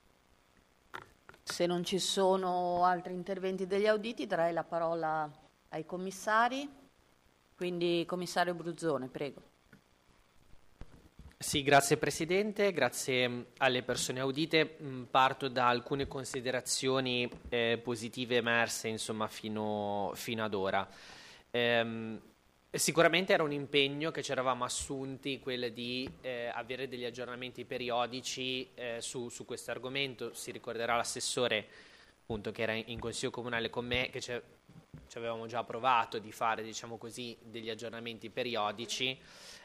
Se non ci sono altri interventi degli auditi, darei la parola ai commissari. Quindi, commissario Bruzzone, prego.
Sì, grazie Presidente, grazie alle persone audite. Parto da alcune considerazioni positive emerse, insomma, fino ad ora. Sicuramente era un impegno che ci eravamo assunti, quello di avere degli aggiornamenti periodici su questo argomento. Si ricorderà l'assessore, appunto, che era in Consiglio Comunale con me, che ci avevamo già provato di fare, diciamo così, degli aggiornamenti periodici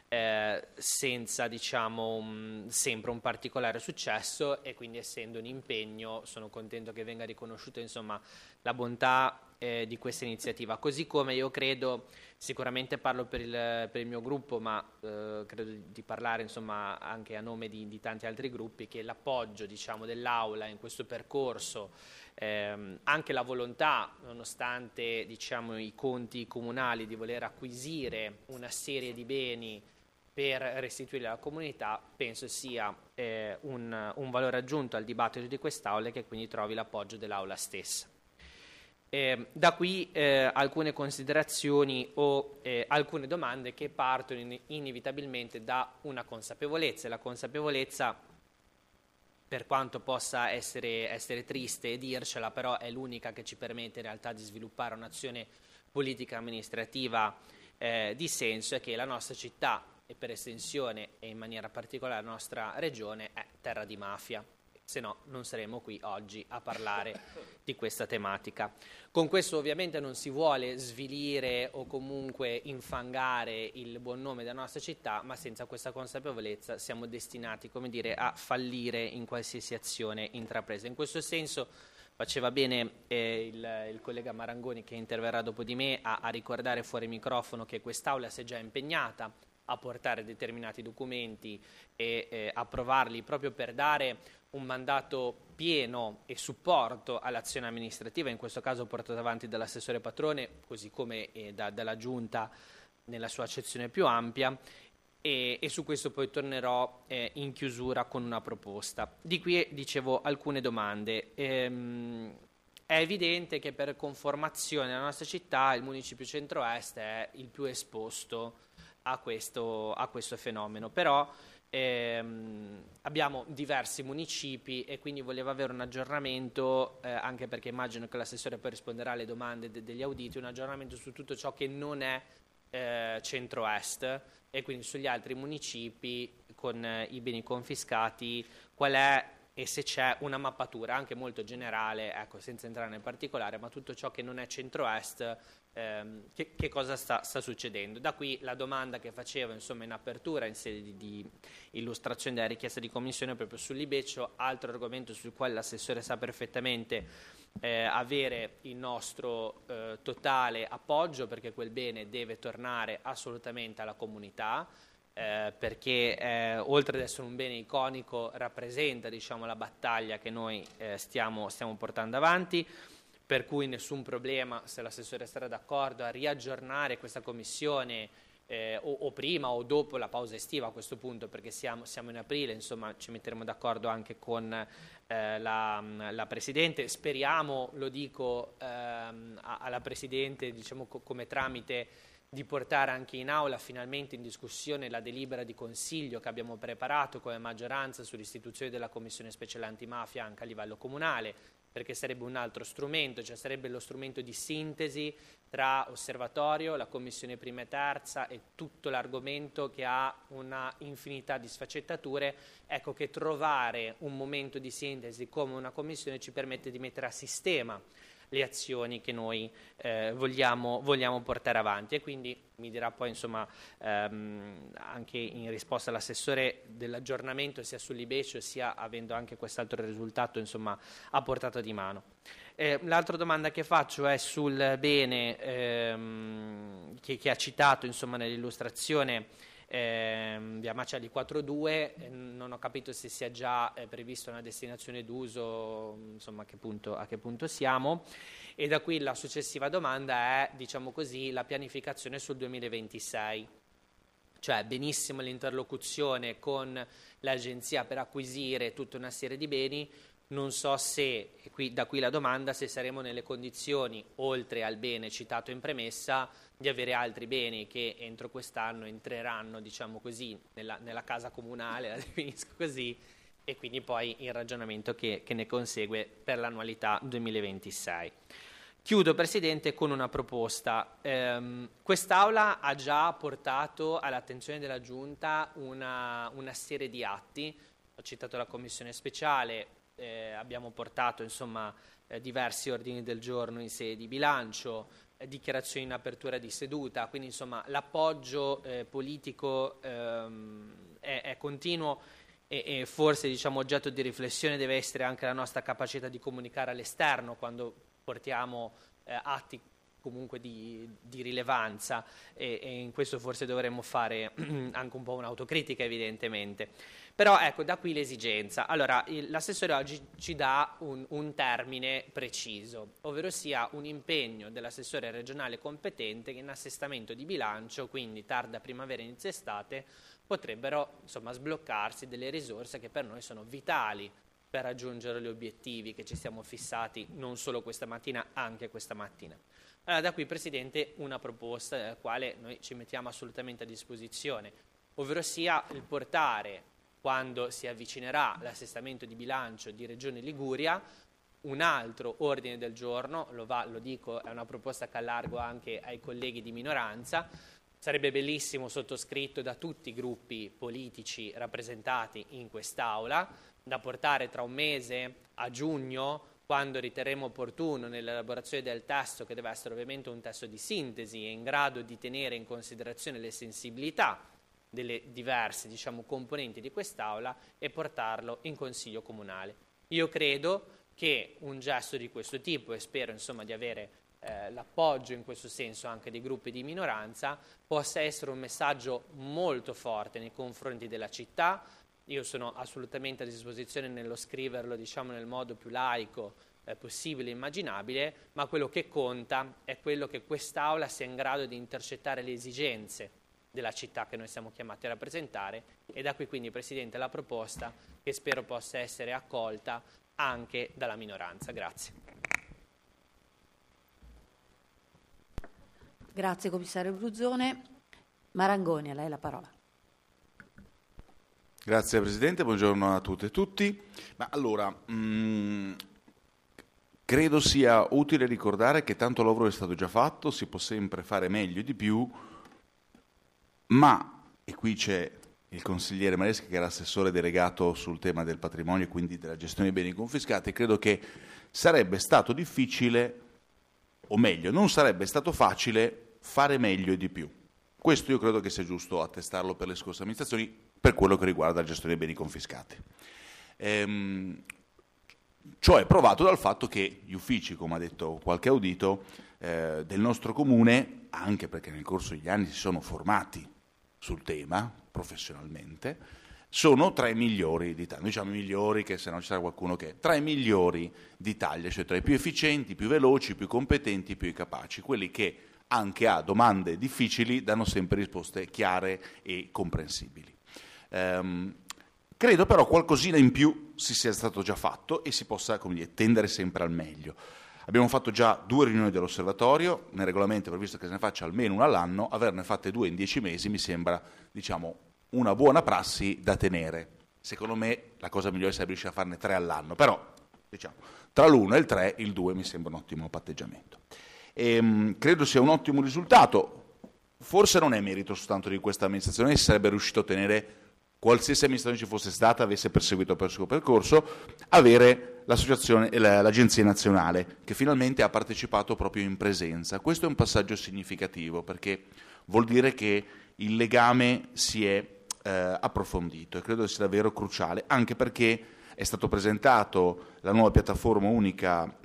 senza, diciamo, sempre un particolare successo, e quindi, essendo un impegno, sono contento che venga riconosciuta, insomma, la bontà di questa iniziativa. Così come io credo, sicuramente parlo per il mio gruppo, ma credo di parlare, insomma, anche a nome di tanti altri gruppi, che l'appoggio, diciamo, dell'Aula in questo percorso, anche la volontà, nonostante, diciamo, i conti comunali, di voler acquisire una serie di beni per restituire alla comunità, penso sia un valore aggiunto al dibattito di quest'Aula, e che quindi trovi l'appoggio dell'Aula stessa. Da qui alcune considerazioni o alcune domande che partono inevitabilmente da una consapevolezza. La consapevolezza, per quanto possa essere triste dircela, però è l'unica che ci permette in realtà di sviluppare un'azione politica amministrativa di senso, è che la nostra città, e per estensione e in maniera particolare la nostra regione, è terra di mafia. Se no non saremo qui oggi a parlare di questa tematica. Con questo ovviamente non si vuole svilire o comunque infangare il buon nome della nostra città, ma senza questa consapevolezza siamo destinati, come dire, a fallire in qualsiasi azione intrapresa. In questo senso faceva bene il collega Marangoni, che interverrà dopo di me, a ricordare fuori microfono che quest'Aula si è già impegnata a portare determinati documenti e approvarli, proprio per dare un mandato pieno e supporto all'azione amministrativa, in questo caso portato avanti dall'assessore Patrone, così come dalla Giunta nella sua accezione più ampia, e su questo poi tornerò in chiusura con una proposta. Di qui, dicevo, alcune domande. È evidente che per conformazione nella nostra città il municipio centro-est è il più esposto a questo fenomeno, però abbiamo diversi municipi, e quindi volevo avere un aggiornamento, anche perché immagino che l'assessore poi risponderà alle domande degli auditi, un aggiornamento su tutto ciò che non è centro-est, e quindi sugli altri municipi con i beni confiscati, qual è, e se c'è, una mappatura anche molto generale, ecco, senza entrare nel particolare, ma tutto ciò che non è centro-est, che cosa sta succedendo. Da qui la domanda che facevo, insomma, in apertura, in sede di illustrazione della richiesta di commissione, proprio sull'Ibeccio, altro argomento sul quale l'assessore sa perfettamente avere il nostro totale appoggio, perché quel bene deve tornare assolutamente alla comunità, perché oltre ad essere un bene iconico rappresenta, diciamo, la battaglia che noi stiamo portando avanti. per cui nessun problema, se l'assessore sarà d'accordo, a riaggiornare questa commissione o prima o dopo la pausa estiva a questo punto, perché siamo in aprile, insomma ci metteremo d'accordo anche con la Presidente. Speriamo, lo dico alla Presidente, diciamo come tramite, di portare anche in aula finalmente in discussione la delibera di consiglio che abbiamo preparato come maggioranza sull'istituzione della Commissione Speciale Antimafia anche a livello comunale, perché sarebbe un altro strumento, cioè sarebbe lo strumento di sintesi tra osservatorio, la commissione prima e terza e tutto l'argomento che ha una infinità di sfaccettature. Ecco che trovare un momento di sintesi come una commissione ci permette di mettere a sistema le azioni che noi vogliamo portare avanti, e quindi mi dirà poi insomma anche in risposta all'assessore dell'aggiornamento sia sull'Ibecio sia avendo anche quest'altro risultato insomma a portata di mano. L'altra domanda che faccio è sul bene che ha citato insomma nell'illustrazione via Macelli 4.2, non ho capito se sia già prevista una destinazione d'uso, insomma a che punto siamo, e da qui la successiva domanda è, diciamo così, la pianificazione sul 2026, cioè benissimo l'interlocuzione con l'agenzia per acquisire tutta una serie di beni. Non so se, da qui la domanda, se saremo nelle condizioni, oltre al bene citato in premessa, di avere altri beni che entro quest'anno entreranno, diciamo così, nella casa comunale, la definisco così, e quindi poi il ragionamento che ne consegue per l'annualità 2026. Chiudo, Presidente, con una proposta. Quest'Aula ha già portato all'attenzione della Giunta una serie di atti. Ho citato la Commissione Speciale, abbiamo portato insomma diversi ordini del giorno in sede di bilancio, dichiarazioni in apertura di seduta, quindi insomma l'appoggio politico è continuo e forse diciamo oggetto di riflessione deve essere anche la nostra capacità di comunicare all'esterno quando portiamo atti comunque di rilevanza, e in questo forse dovremmo fare anche un po' un'autocritica evidentemente. Però ecco, da qui l'esigenza. Allora, l'assessore oggi ci dà un termine preciso, ovvero sia un impegno dell'assessore regionale competente che in assestamento di bilancio, quindi tarda primavera, inizio estate, potrebbero insomma sbloccarsi delle risorse che per noi sono vitali per raggiungere gli obiettivi che ci siamo fissati non solo questa mattina, anche questa mattina. Allora, da qui, Presidente, una proposta della quale noi ci mettiamo assolutamente a disposizione, ovvero sia il portare, quando si avvicinerà l'assestamento di bilancio di Regione Liguria, un altro ordine del giorno, lo dico, è una proposta che allargo anche ai colleghi di minoranza, sarebbe bellissimo sottoscritto da tutti i gruppi politici rappresentati in quest'Aula, da portare tra un mese a giugno, quando riterremo opportuno nell'elaborazione del testo, che deve essere ovviamente un testo di sintesi e in grado di tenere in considerazione le sensibilità delle diverse componenti di quest'Aula, e portarlo in Consiglio Comunale. Io credo che un gesto di questo tipo, e spero insomma di avere l'appoggio in questo senso anche dei gruppi di minoranza, possa essere un messaggio molto forte nei confronti della città. Io sono assolutamente a disposizione nello scriverlo nel modo più laico possibile e immaginabile, ma quello che conta è quello che quest'Aula sia in grado di intercettare le esigenze della città che noi siamo chiamati a rappresentare, e da qui quindi, Presidente, la proposta che spero possa essere accolta anche dalla minoranza. Grazie.
Grazie Commissario Bruzzone. Marangoni, a lei la parola.
Grazie Presidente, buongiorno a tutte e tutti. Ma allora, credo sia utile ricordare che tanto lavoro è stato già fatto, si può sempre fare meglio e di più, ma, e qui c'è il consigliere Mareschi che era assessore delegato sul tema del patrimonio e quindi della gestione dei beni confiscati, credo che sarebbe stato difficile, o meglio, non sarebbe stato facile fare meglio e di più. Questo io credo che sia giusto attestarlo per le scorse amministrazioni per quello che riguarda la gestione dei beni confiscati. Ciò è provato dal fatto che gli uffici, come ha detto qualche audito, del nostro comune, anche perché nel corso degli anni si sono formati sul tema professionalmente, sono tra i migliori d'Italia, diciamo i migliori, che se no ci sarà qualcuno che è tra i migliori d'Italia, cioè tra i più efficienti, più veloci, più competenti, più capaci, quelli che anche a domande difficili danno sempre risposte chiare e comprensibili. Credo però qualcosina in più si sia stato già fatto e si possa, come dire, tendere sempre al meglio. Abbiamo fatto già 2 riunioni dell'osservatorio, nel regolamento è previsto che se ne faccia almeno una all'anno, averne fatte 2 in 10 mesi mi sembra, diciamo, una buona prassi da tenere. Secondo me la cosa migliore sarebbe riuscire a farne 3 all'anno, però diciamo, tra l'1 e il 3, il 2 mi sembra un ottimo patteggiamento. Credo sia un ottimo risultato, forse non è merito soltanto di questa amministrazione, si sarebbe riuscito a ottenere, qualsiasi amministrazione ci fosse stata, avesse perseguito il suo percorso, avere l'Agenzia Nazionale, che finalmente ha partecipato proprio in presenza. Questo è un passaggio significativo, perché vuol dire che il legame si è approfondito e credo sia davvero cruciale, anche perché è stato presentato la nuova piattaforma unica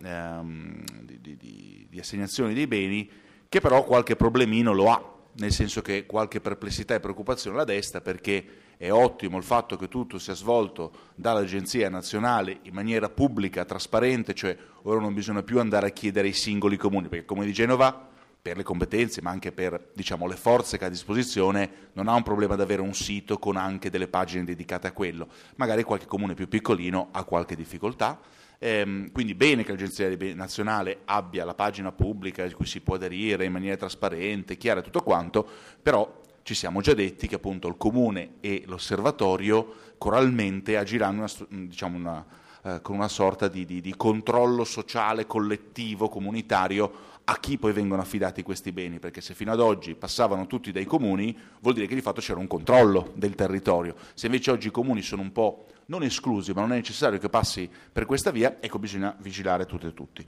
di assegnazione dei beni, che però qualche problemino lo ha, nel senso che qualche perplessità e preoccupazione la desta, perché è ottimo il fatto che tutto sia svolto dall'Agenzia Nazionale in maniera pubblica, trasparente, cioè ora non bisogna più andare a chiedere ai singoli comuni, perché il Comune di Genova, per le competenze ma anche per, diciamo, le forze che ha a disposizione, non ha un problema ad avere un sito con anche delle pagine dedicate a quello. Magari qualche comune più piccolino ha qualche difficoltà, quindi bene che l'Agenzia Nazionale abbia la pagina pubblica di cui si può aderire in maniera trasparente, chiara e tutto quanto, però ci siamo già detti che appunto il Comune e l'Osservatorio coralmente agiranno con una sorta di controllo sociale, collettivo, comunitario a chi poi vengono affidati questi beni, perché se fino ad oggi passavano tutti dai comuni vuol dire che di fatto c'era un controllo del territorio. Se invece oggi i comuni sono un po' non esclusi, ma non è necessario che passi per questa via, ecco, bisogna vigilare tutte e tutti.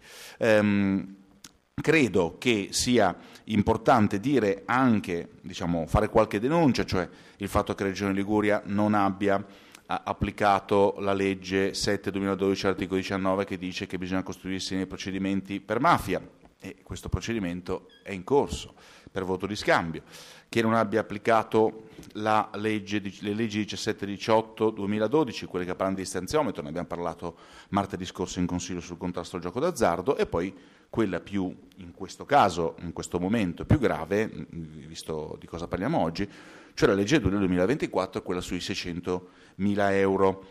Credo che sia importante dire anche, diciamo, fare qualche denuncia, cioè il fatto che la Regione Liguria non abbia applicato la legge 7/2012 articolo 19 che dice che bisogna costruirsi nei procedimenti per mafia, e questo procedimento è in corso per voto di scambio, che non abbia applicato le leggi 17 e 18 2012, quelle che parlano di stanziometro, ne abbiamo parlato martedì scorso in Consiglio sul contrasto al gioco d'azzardo, e poi quella più, in questo caso, in questo momento, più grave, visto di cosa parliamo oggi, cioè la legge 2 del 2024, quella sui 600.000 euro.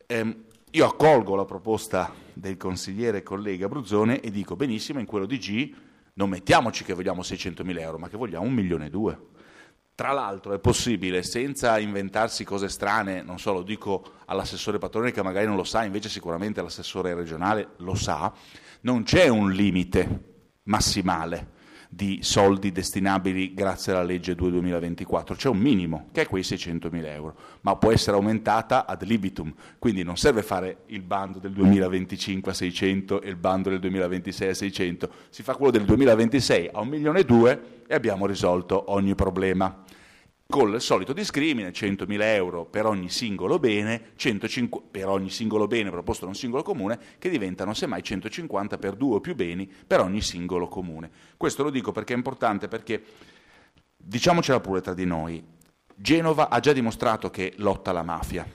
Io accolgo la proposta del consigliere collega Bruzzone e dico benissimo, in quello DG non mettiamoci che vogliamo 600.000 euro, ma che vogliamo 1,2 milioni. Tra l'altro è possibile, senza inventarsi cose strane, non so, lo dico all'assessore Patrone che magari non lo sa, invece sicuramente l'assessore regionale lo sa, non c'è un limite massimale di soldi destinabili grazie alla legge 2/2024, c'è un minimo che è quei 600.000 euro, ma può essere aumentata ad libitum, quindi non serve fare il bando del 2025 a 600 e il bando del 2026 a 600, si fa quello del 2026 a 1,2 milioni e abbiamo risolto ogni problema. Con il solito discrimine, 100.000 euro per ogni singolo bene, 150 per ogni singolo bene proposto da un singolo comune, che diventano semmai 150 per 2 o più beni per ogni singolo comune. Questo lo dico perché è importante, perché diciamocela pure tra di noi, Genova ha già dimostrato che lotta alla mafia,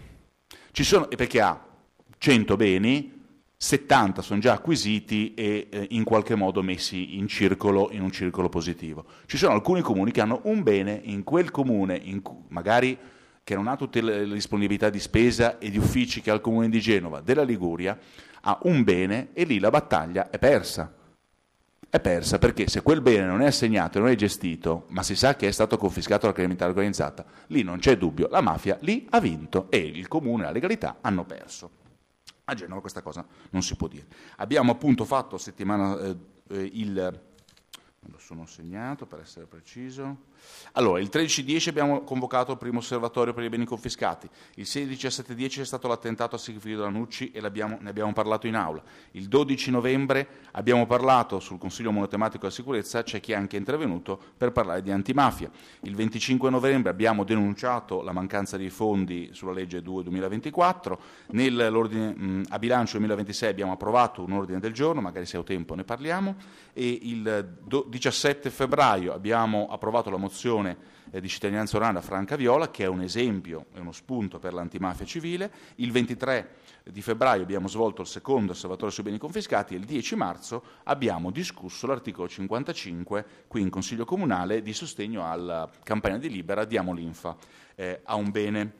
perché ha 100 beni, 70 sono già acquisiti e in qualche modo messi in un circolo positivo. Ci sono alcuni comuni che hanno un bene in quel comune, magari che non ha tutte le disponibilità di spesa e di uffici che ha il comune di Genova, della Liguria, ha un bene e lì la battaglia è persa. È persa perché se quel bene non è assegnato e non è gestito, ma si sa che è stato confiscato dalla criminalità organizzata, lì non c'è dubbio, la mafia lì ha vinto e il comune e la legalità hanno perso. A Genova questa cosa non si può dire. Abbiamo appunto fatto me lo sono segnato per essere preciso. Allora, il 13/10 abbiamo convocato il primo osservatorio per i beni confiscati, il 16/17/10 è stato l'attentato a Sigfrido Ranucci e ne abbiamo parlato in aula, il 12 novembre abbiamo parlato sul Consiglio monotematico della sicurezza, c'è chi è anche intervenuto per parlare di antimafia, il 25 novembre abbiamo denunciato la mancanza di fondi sulla legge 2/2024, nell'ordine a bilancio 2026 abbiamo approvato un ordine del giorno, magari se ho tempo ne parliamo, e il 17 febbraio abbiamo approvato la mozione di cittadinanza orale a Franca Viola, che è un esempio e uno spunto per l'antimafia civile. Il 23 di febbraio abbiamo svolto il secondo osservatorio sui beni confiscati e il 10 marzo abbiamo discusso l'articolo 55 qui in Consiglio Comunale di sostegno alla campagna di Libera Diamo Linfa a un bene.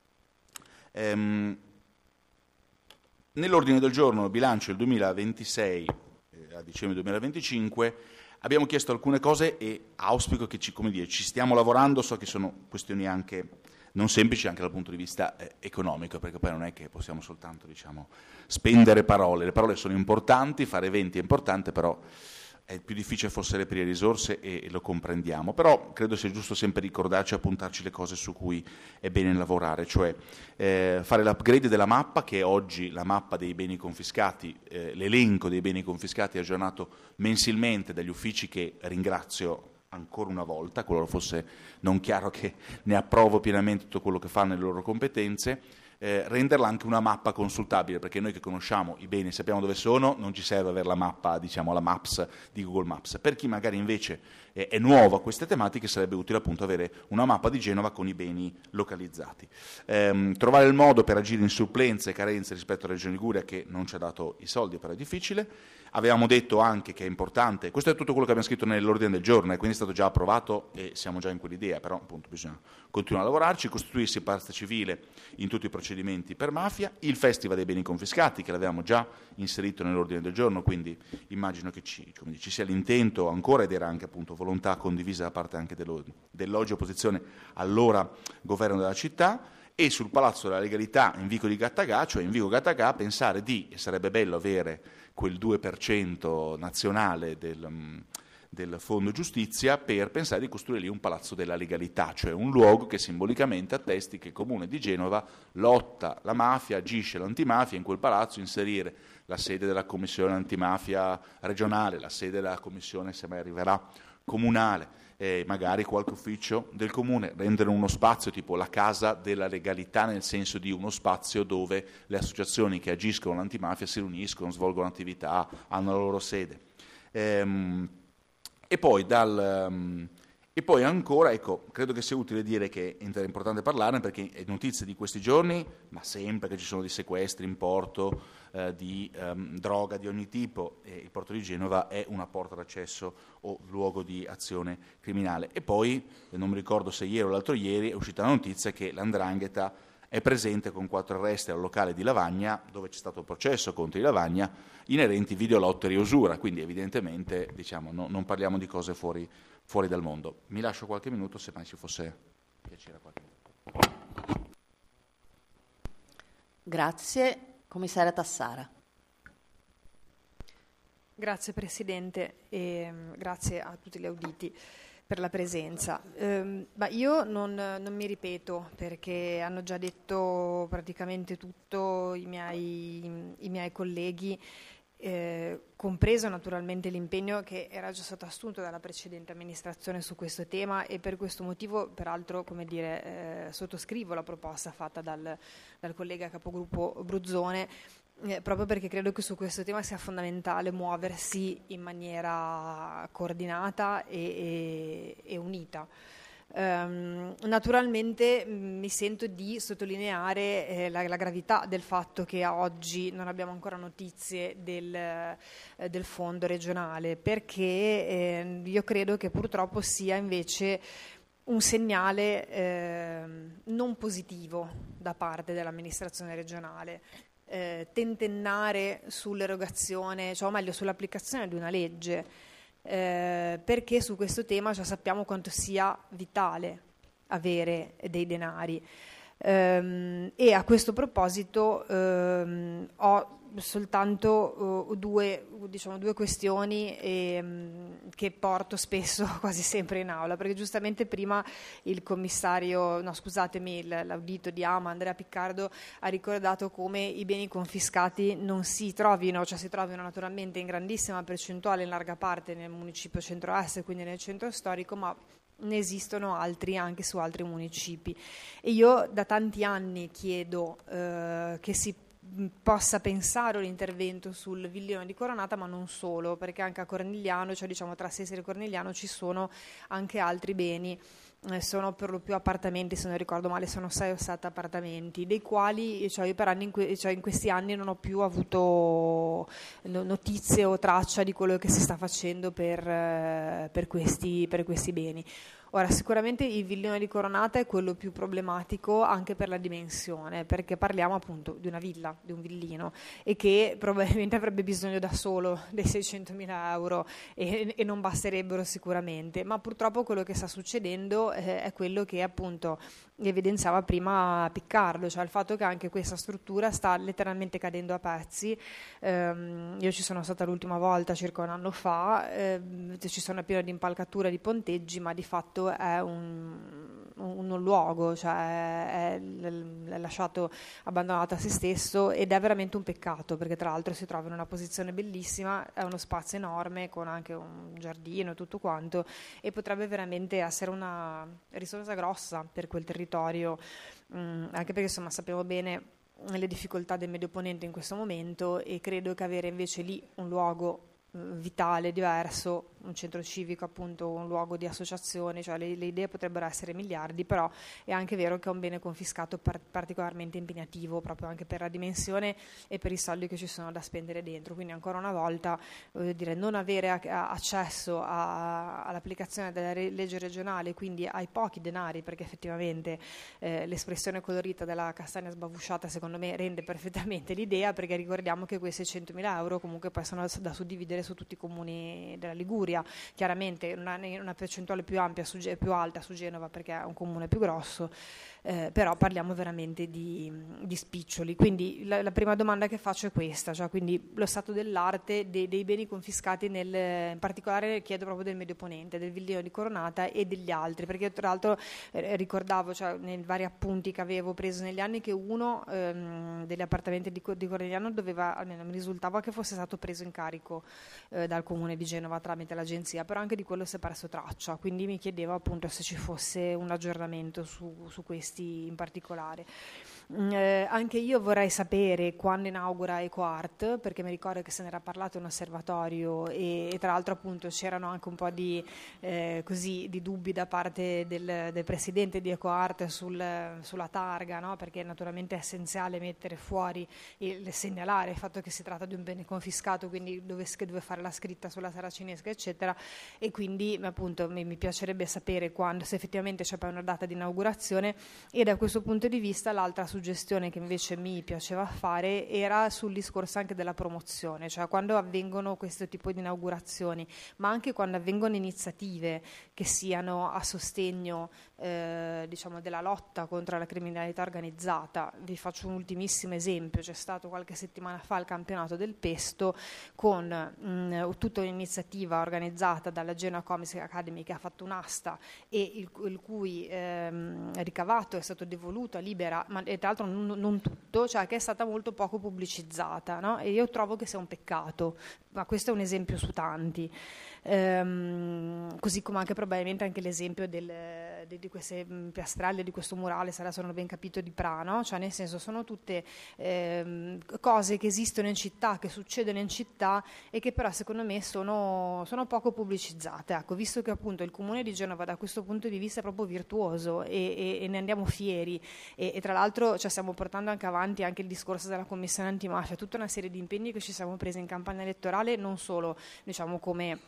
Nell'ordine del giorno bilancio del 2026 a dicembre 2025 abbiamo chiesto alcune cose e auspico che ci stiamo lavorando. So che sono questioni anche non semplici anche dal punto di vista economico, perché poi non è che possiamo soltanto spendere parole. Le parole sono importanti, fare eventi è importante, però è più difficile forse reperire risorse e lo comprendiamo, però credo sia giusto sempre ricordarci e appuntarci le cose su cui è bene lavorare, cioè fare l'upgrade della mappa, che è oggi la mappa dei beni confiscati, l'elenco dei beni confiscati aggiornato mensilmente dagli uffici, che ringrazio ancora una volta, qualora fosse non chiaro che ne approvo pienamente tutto quello che fanno le loro competenze. Renderla anche una mappa consultabile, perché noi che conosciamo i beni, sappiamo dove sono, non ci serve avere la mappa, la Maps di Google Maps. Per chi magari invece è nuovo a queste tematiche sarebbe utile appunto avere una mappa di Genova con i beni localizzati. Trovare il modo per agire in supplenze e carenze rispetto alla Regione Liguria, che non ci ha dato i soldi, però è difficile. Avevamo detto anche che è importante, questo è tutto quello che abbiamo scritto nell'ordine del giorno e quindi è stato già approvato e siamo già in quell'idea, però appunto bisogna continuare a lavorarci, costituirsi parte civile in tutti i procedimenti per mafia, il Festival dei beni confiscati che l'avevamo già inserito nell'ordine del giorno, quindi immagino che ci sia l'intento ancora, ed era anche appunto volontà condivisa da parte anche dell'oggi opposizione allora governo della città. E sul Palazzo della Legalità in Vico di Gattagà, cioè in Vico Gattagà, pensare e sarebbe bello avere quel 2% nazionale del Fondo Giustizia, per pensare di costruire lì un Palazzo della Legalità, cioè un luogo che simbolicamente attesti che il Comune di Genova lotta la mafia, agisce l'antimafia, in quel palazzo inserire la sede della Commissione antimafia regionale, la sede della Commissione, se mai arriverà, comunale, magari qualche ufficio del Comune, rendere uno spazio tipo la Casa della Legalità, nel senso di uno spazio dove le associazioni che agiscono l'antimafia si riuniscono, svolgono attività, hanno la loro sede. E poi ancora, credo che sia utile dire che è importante parlarne, perché è notizia di questi giorni, ma sempre che ci sono dei sequestri in porto di droga di ogni tipo, il porto di Genova è una porta d'accesso o luogo di azione criminale. E poi, non mi ricordo se ieri o l'altro ieri, è uscita la notizia che l''ndrangheta è presente con 4 arresti al locale di Lavagna, dove c'è stato il processo contro i Lavagna, inerenti videolotterie e usura, quindi evidentemente non parliamo di cose fuori dal mondo. Mi lascio qualche minuto, se mai ci fosse piacere.
Grazie. Commissaria Tassara.
Grazie Presidente e grazie a tutti gli auditi per la presenza. Io non mi ripeto, perché hanno già detto praticamente tutto i miei colleghi, compreso naturalmente l'impegno che era già stato assunto dalla precedente amministrazione su questo tema, e per questo motivo peraltro sottoscrivo la proposta fatta dal collega capogruppo Bruzzone, proprio perché credo che su questo tema sia fondamentale muoversi in maniera coordinata e unita. Naturalmente mi sento di sottolineare la gravità del fatto che a oggi non abbiamo ancora notizie del fondo regionale, perché io credo che purtroppo sia invece un segnale non positivo da parte dell'amministrazione regionale. Tentennare sull'erogazione, cioè o meglio sull'applicazione di una legge, perché su questo tema già sappiamo quanto sia vitale avere dei denari, e a questo proposito ho soltanto due questioni che porto spesso, quasi sempre in aula, perché giustamente prima l'audito di AMA, Andrea Piccardo, ha ricordato come i beni confiscati non si trovino naturalmente in grandissima percentuale, in larga parte nel municipio centro-est, quindi nel centro storico, ma ne esistono altri anche su altri municipi. E io da tanti anni chiedo che si possa pensare un intervento sul villino di Coronata, ma non solo, perché anche a Cornigliano, cioè diciamo tra Sestri e Cornigliano, ci sono anche altri beni. Sono per lo più appartamenti, se non ricordo male, sono 6 o 7 appartamenti, dei quali io per anni in questi anni non ho più avuto notizie o traccia di quello che si sta facendo per questi beni. Ora, sicuramente il villino di Coronata è quello più problematico anche per la dimensione, perché parliamo appunto di una villa, di un villino, e che probabilmente avrebbe bisogno da solo dei 600.000 euro e non basterebbero sicuramente, ma purtroppo quello che sta succedendo è quello che appunto evidenziava prima Piccardo, cioè il fatto che anche questa struttura sta letteralmente cadendo a pezzi. Io ci sono stata l'ultima volta circa un anno fa, ci sono pieno di impalcature, di ponteggi, ma di fatto è un luogo, cioè è lasciato abbandonato a se stesso, ed è veramente un peccato, perché tra l'altro si trova in una posizione bellissima, è uno spazio enorme con anche un giardino e tutto quanto, e potrebbe veramente essere una risorsa grossa per quel territorio, anche perché insomma sappiamo bene le difficoltà del Medio Ponente in questo momento, e credo che avere invece lì un luogo vitale, diverso, un centro civico, appunto un luogo di associazione, cioè le idee potrebbero essere miliardi, però è anche vero che è un bene confiscato particolarmente impegnativo, proprio anche per la dimensione e per i soldi che ci sono da spendere dentro. Quindi ancora una volta non avere accesso all'applicazione della legge regionale, quindi ai pochi denari, perché effettivamente l'espressione colorita della castagna sbavusciata secondo me rende perfettamente l'idea, perché ricordiamo che quei 600.000 euro comunque poi sono da suddividere su tutti i comuni della Liguria, chiaramente una percentuale più ampia, più alta su Genova, perché è un comune più grosso, però parliamo veramente di spiccioli. Quindi la prima domanda che faccio è questa, cioè quindi lo stato dell'arte dei beni confiscati, in particolare chiedo proprio del Medio Ponente, del villino di Coronata e degli altri, perché tra l'altro ricordavo, cioè, nei vari appunti che avevo preso negli anni, che uno degli appartamenti di Cornigliano almeno mi risultava che fosse stato preso in carico dal comune di Genova tramite l'agenzia, però anche di quello si è perso traccia, quindi mi chiedevo appunto se ci fosse un aggiornamento su questi in particolare. Anche io vorrei sapere quando inaugura EcoArt, perché mi ricordo che se ne era parlato in osservatorio, e tra l'altro appunto c'erano anche un po' di dubbi da parte del presidente di EcoArt sulla targa, no? Perché naturalmente è essenziale mettere fuori e segnalare il fatto che si tratta di un bene confiscato, quindi dove fare la scritta sulla saracinesca eccetera, e quindi appunto mi piacerebbe sapere se effettivamente c'è poi una data di inaugurazione. E da questo punto di vista l'altra suggestione che invece mi piaceva fare era sul discorso anche della promozione, cioè quando avvengono questo tipo di inaugurazioni, ma anche quando avvengono iniziative che siano a sostegno diciamo della lotta contro la criminalità organizzata. Vi faccio un ultimissimo esempio: c'è stato qualche settimana fa il campionato del Pesto con tutta un'iniziativa organizzata dalla Genoa Comics Academy, che ha fatto un'asta e il cui ricavato è stato devoluto a Libera, ma tra l'altro non tutto, cioè che è stata molto poco pubblicizzata, no? E io trovo che sia un peccato, ma questo è un esempio su tanti. Così come anche probabilmente anche l'esempio di queste piastrelle, di questo murale, se adesso non ho ben capito, di Prano, cioè nel senso sono tutte cose che esistono in città, che succedono in città e che però secondo me sono poco pubblicizzate. Ecco, visto che appunto il Comune di Genova da questo punto di vista è proprio virtuoso e ne andiamo fieri, e tra l'altro cioè, stiamo portando anche avanti anche il discorso della Commissione Antimafia, tutta una serie di impegni che ci siamo presi in campagna elettorale, non solo diciamo come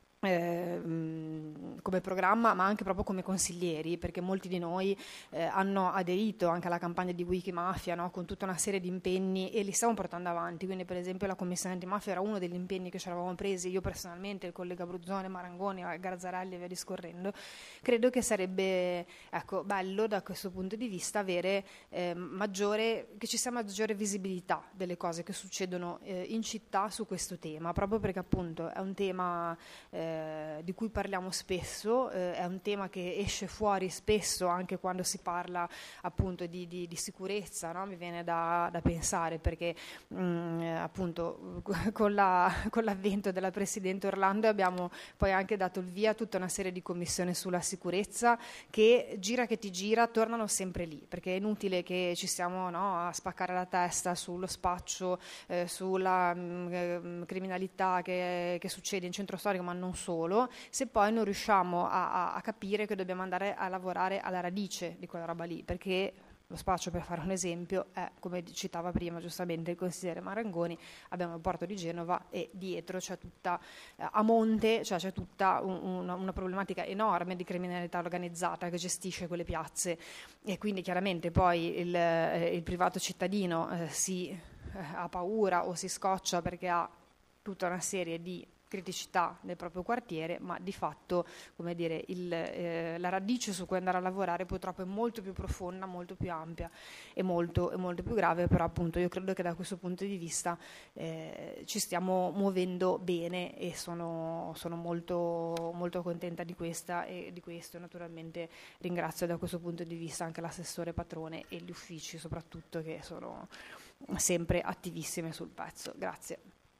programma, ma anche proprio come consiglieri, perché molti di noi hanno aderito anche alla campagna di Wikimafia, no? Con tutta una serie di impegni, e li stiamo portando avanti. Quindi per esempio la Commissione Antimafia era uno degli impegni che ci eravamo presi, io personalmente, il collega Bruzzone, Marangoni, Garzarelli e via discorrendo. Credo che sarebbe bello da questo punto di vista avere che ci sia maggiore visibilità delle cose che succedono in città su questo tema, proprio perché appunto è un tema di cui parliamo spesso, è un tema che esce fuori spesso anche quando si parla appunto di sicurezza, no? Mi viene da pensare, perché appunto con l'avvento della Presidente Orlando abbiamo poi anche dato il via a tutta una serie di commissioni sulla sicurezza che gira che ti gira tornano sempre lì, perché è inutile che ci stiamo, no, a spaccare la testa sullo spaccio, sulla criminalità che succede in centro storico, ma non solo, se poi non riusciamo a capire che dobbiamo andare a lavorare alla radice di quella roba lì, perché lo spaccio, per fare un esempio, è, come citava prima giustamente il consigliere Marangoni, abbiamo il porto di Genova e dietro c'è tutta, a monte, cioè c'è tutta una problematica enorme di criminalità organizzata che gestisce quelle piazze, e quindi chiaramente poi il privato cittadino ha paura o si scoccia perché ha tutta una serie di criticità nel proprio quartiere, ma di fatto, come dire, la radice su cui andare a lavorare purtroppo è molto più profonda, molto più ampia e molto più grave, però appunto io credo che da questo punto di vista ci stiamo muovendo bene e sono molto, molto contenta di questo, e naturalmente ringrazio da questo punto di vista anche l'assessore Patrone e gli uffici soprattutto, che sono sempre attivissime sul pezzo. Grazie.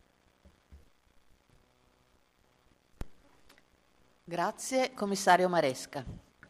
Grazie. Commissario Maresca.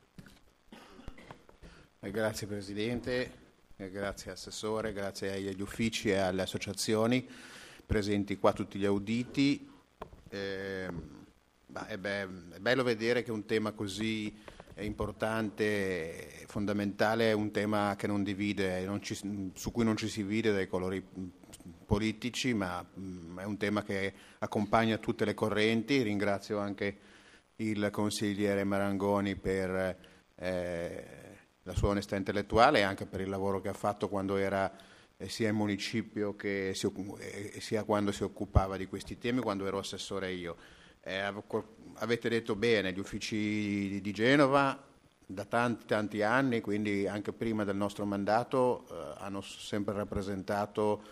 Grazie Presidente, grazie Assessore, grazie agli uffici e alle associazioni presenti qua, tutti gli auditi. È bello vedere che un tema così importante, fondamentale, è un tema che non divide, su cui non ci si divide dai colori politici, ma è un tema che accompagna tutte le correnti. Ringrazio anche il consigliere Marangoni per la sua onestà intellettuale e anche per il lavoro che ha fatto quando era sia in municipio che sia quando si occupava di questi temi, quando ero assessore io. Avete detto bene, gli uffici di Genova da tanti anni, quindi anche prima del nostro mandato, hanno sempre rappresentato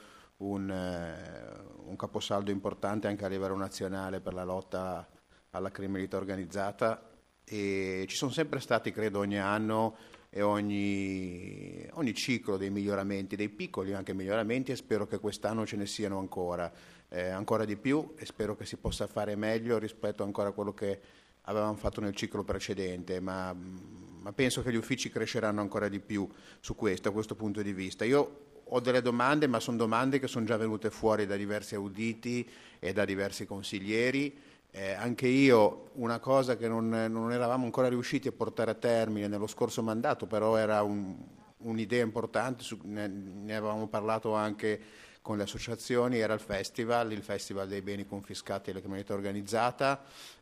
un caposaldo importante anche a livello nazionale per la lotta alla criminalità organizzata, e ci sono sempre stati, credo, ogni anno e ogni ciclo dei miglioramenti, dei piccoli anche miglioramenti, e spero che quest'anno ce ne siano ancora di più, e spero che si possa fare meglio rispetto ancora a quello che avevamo fatto nel ciclo precedente, ma penso che gli uffici cresceranno ancora di più su questo, a questo punto di vista. Io ho delle domande, ma sono domande che sono già venute fuori da diversi auditi e da diversi consiglieri. Anche io, una cosa che non eravamo ancora riusciti a portare a termine nello scorso mandato, però era un'idea importante, ne avevamo parlato anche con le associazioni, era il Festival dei beni confiscati alla criminalità organizzata.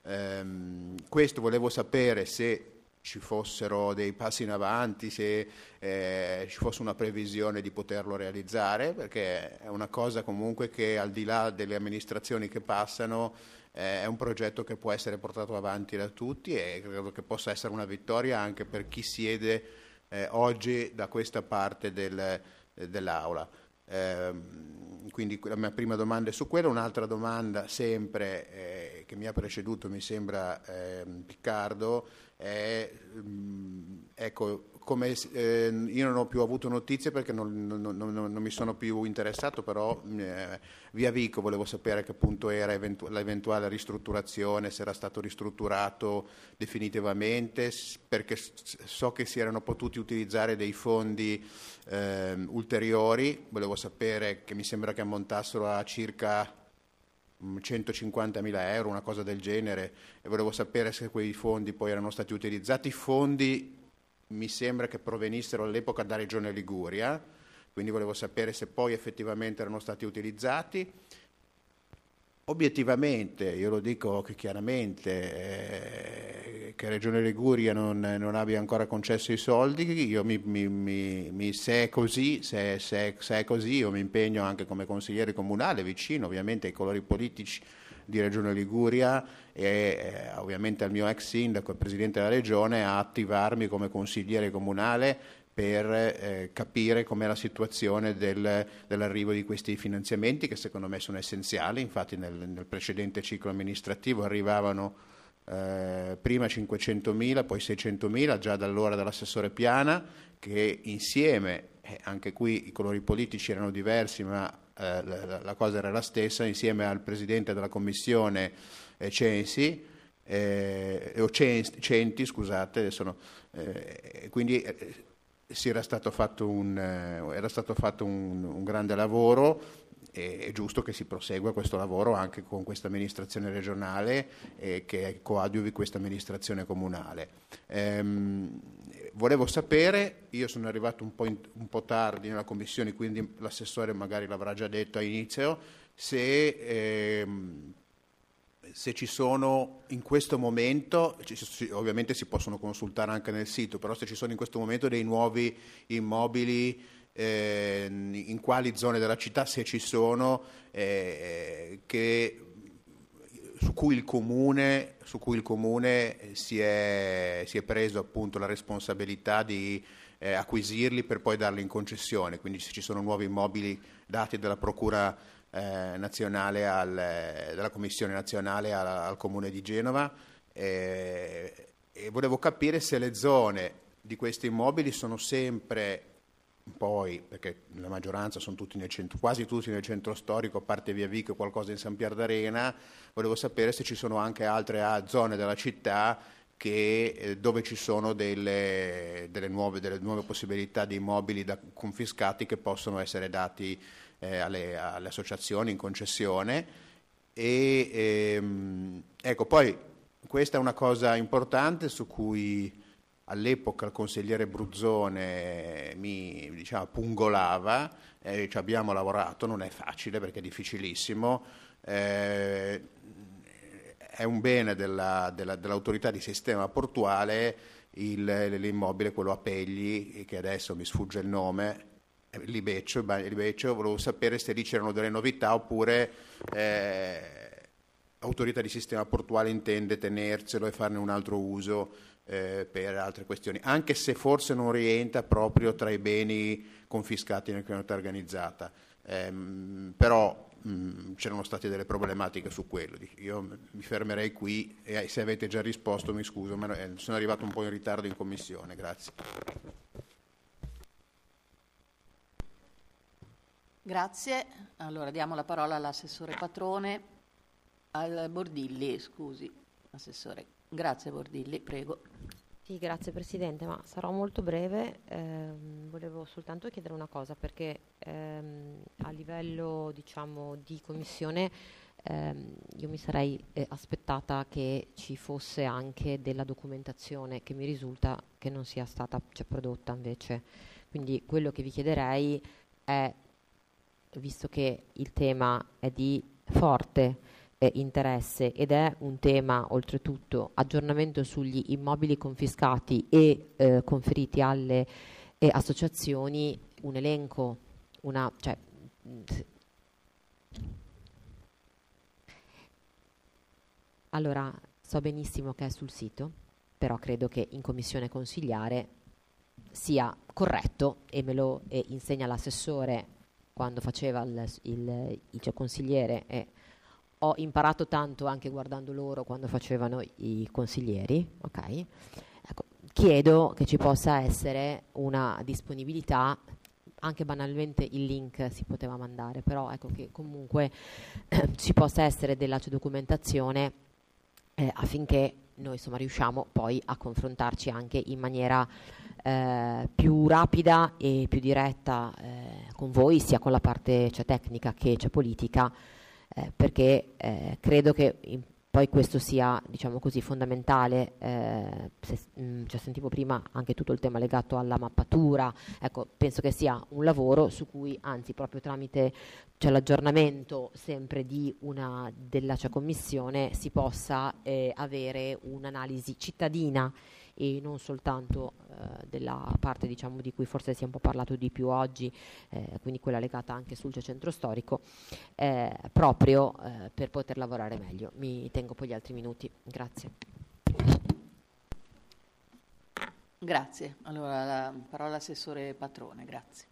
Questo volevo sapere se ci fossero dei passi in avanti, se ci fosse una previsione di poterlo realizzare, perché è una cosa comunque che, al di là delle amministrazioni che passano, è un progetto che può essere portato avanti da tutti, e credo che possa essere una vittoria anche per chi siede oggi da questa parte dell'Aula. Quindi la mia prima domanda è su quello. Un'altra domanda sempre che mi ha preceduto, mi sembra Piccardo, è ecco, come io non ho più avuto notizie perché non mi sono più interessato, però via Vico volevo sapere a che punto era l'eventuale ristrutturazione, se era stato ristrutturato definitivamente, perché so che si erano potuti utilizzare dei fondi ulteriori. Volevo sapere, che mi sembra che ammontassero a circa 150.000 euro, una cosa del genere, e volevo sapere se quei fondi poi erano stati utilizzati. I fondi mi sembra che provenissero all'epoca da Regione Liguria, quindi volevo sapere se poi effettivamente erano stati utilizzati. Obiettivamente, io lo dico che chiaramente, che Regione Liguria non abbia ancora concesso i soldi, io se è così, io mi impegno anche come consigliere comunale, vicino ovviamente ai colori politici di Regione Liguria e ovviamente al mio ex sindaco e presidente della regione, a attivarmi come consigliere comunale per capire com'è la situazione dell'arrivo di questi finanziamenti, che secondo me sono essenziali. Infatti nel precedente ciclo amministrativo arrivavano prima 500.000, poi 600.000, già dall'ora dell'assessore Piana, che insieme, anche qui i colori politici erano diversi, ma la cosa era la stessa, insieme al presidente della commissione Centi, scusate, adesso quindi era stato fatto un grande lavoro. È giusto che si prosegua questo lavoro anche con questa amministrazione regionale e che coadiuvi questa amministrazione comunale. Volevo sapere, io sono arrivato un po' tardi nella commissione, quindi l'assessore magari l'avrà già detto a inizio, se ci sono in questo momento, ovviamente si possono consultare anche nel sito, però se ci sono in questo momento dei nuovi immobili, in quali zone della città, se ci sono, su cui il comune si è preso appunto la responsabilità di acquisirli per poi darli in concessione, quindi se ci sono nuovi immobili dati dalla Procura nazionale, dalla Commissione nazionale al Comune di Genova, e volevo capire se le zone di questi immobili sono sempre, poi, perché la maggioranza sono tutti quasi tutti nel centro storico, a parte Via Vico e qualcosa in San Pier d'Arena, volevo sapere se ci sono anche altre zone della città dove ci sono delle nuove possibilità di immobili confiscati che possono essere dati alle associazioni in concessione. Ecco, poi questa è una cosa importante su cui all'epoca il consigliere Bruzzone mi pungolava, ci abbiamo lavorato, non è facile perché è difficilissimo, è un bene dell'autorità di sistema portuale l'immobile, quello a Pegli, che adesso mi sfugge il nome, Libeccio, volevo sapere se lì c'erano delle novità oppure l'autorità di sistema portuale intende tenerselo e farne un altro uso per altre questioni, anche se forse non rientra proprio tra i beni confiscati nella criminalità organizzata, però c'erano state delle problematiche su quello. Io mi fermerei qui e se avete già risposto mi scuso, ma sono arrivato un po' in ritardo in commissione. Grazie.
Grazie. Allora diamo la parola all'assessore Patrone, al Bordilli, scusi, assessore. Grazie Bordilli, prego.
Sì, grazie Presidente, ma sarò molto breve. Volevo soltanto chiedere una cosa, perché a livello di commissione io mi sarei aspettata che ci fosse anche della documentazione che mi risulta che non sia stata prodotta invece. Quindi quello che vi chiederei è, visto che il tema è di forte interesse ed è un tema oltretutto aggiornamento sugli immobili confiscati e conferiti alle associazioni, un elenco, allora so benissimo che è sul sito, però credo che in commissione consigliare sia corretto, e me lo insegna l'assessore quando faceva il consigliere, e ho imparato tanto anche guardando loro quando facevano i consiglieri, ok? Ecco, chiedo che ci possa essere una disponibilità, anche banalmente il link si poteva mandare, però ecco che comunque ci possa essere della documentazione affinché noi riusciamo poi a confrontarci anche in maniera più rapida e più diretta con voi, sia con la parte tecnica che politica, perché credo che poi questo sia fondamentale. Sentivo prima anche tutto il tema legato alla mappatura, ecco, penso che sia un lavoro su cui, anzi, proprio tramite l'aggiornamento sempre della commissione si possa avere un'analisi cittadina e non soltanto della parte di cui forse si è un po' parlato di più oggi, quindi quella legata anche sul centro storico, proprio per poter lavorare meglio. Mi tengo poi gli altri minuti. Grazie.
Grazie. Allora la parola all'assessore Patrone, grazie.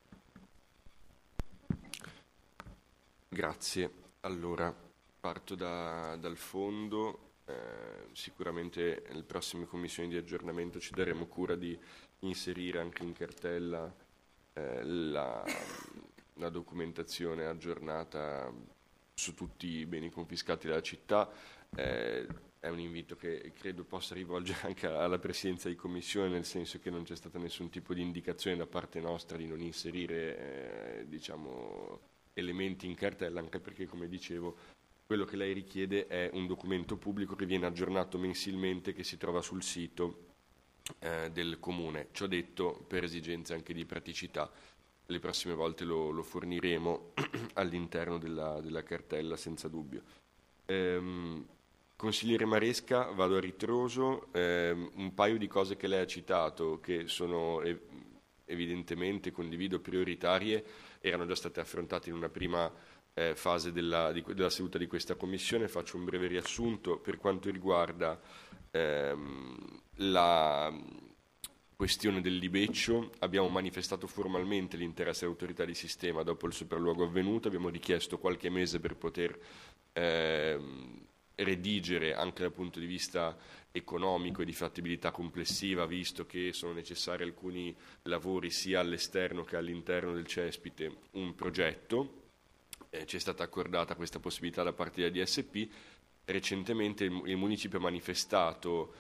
Grazie. Allora, parto dal fondo. sicuramente nelle prossime commissioni di aggiornamento ci daremo cura di inserire anche in cartella la documentazione aggiornata su tutti i beni confiscati dalla città. È un invito che credo possa rivolgere anche alla Presidenza di Commissione, nel senso che non c'è stata nessun tipo di indicazione da parte nostra di non inserire elementi in cartella, anche perché, come dicevo, quello che lei richiede è un documento pubblico che viene aggiornato mensilmente, che si trova sul sito del Comune. Ciò detto, per esigenze anche di praticità, le prossime volte lo forniremo all'interno della cartella, senza dubbio. Consigliere Maresca, vado a ritroso. Un paio di cose che lei ha citato, che sono evidentemente, condivido, prioritarie, erano già state affrontate in una prima fase della seduta di questa commissione. Faccio un breve riassunto. Per quanto riguarda la questione del Libeccio, abbiamo manifestato formalmente l'interesse dell'autorità di sistema dopo il sopralluogo avvenuto. Abbiamo richiesto qualche mese per poter redigere anche dal punto di vista economico e di fattibilità complessiva, visto che sono necessari alcuni lavori sia all'esterno che all'interno del cespite, un progetto. Ci è stata accordata questa possibilità da parte della DSP. Recentemente il municipio ha manifestato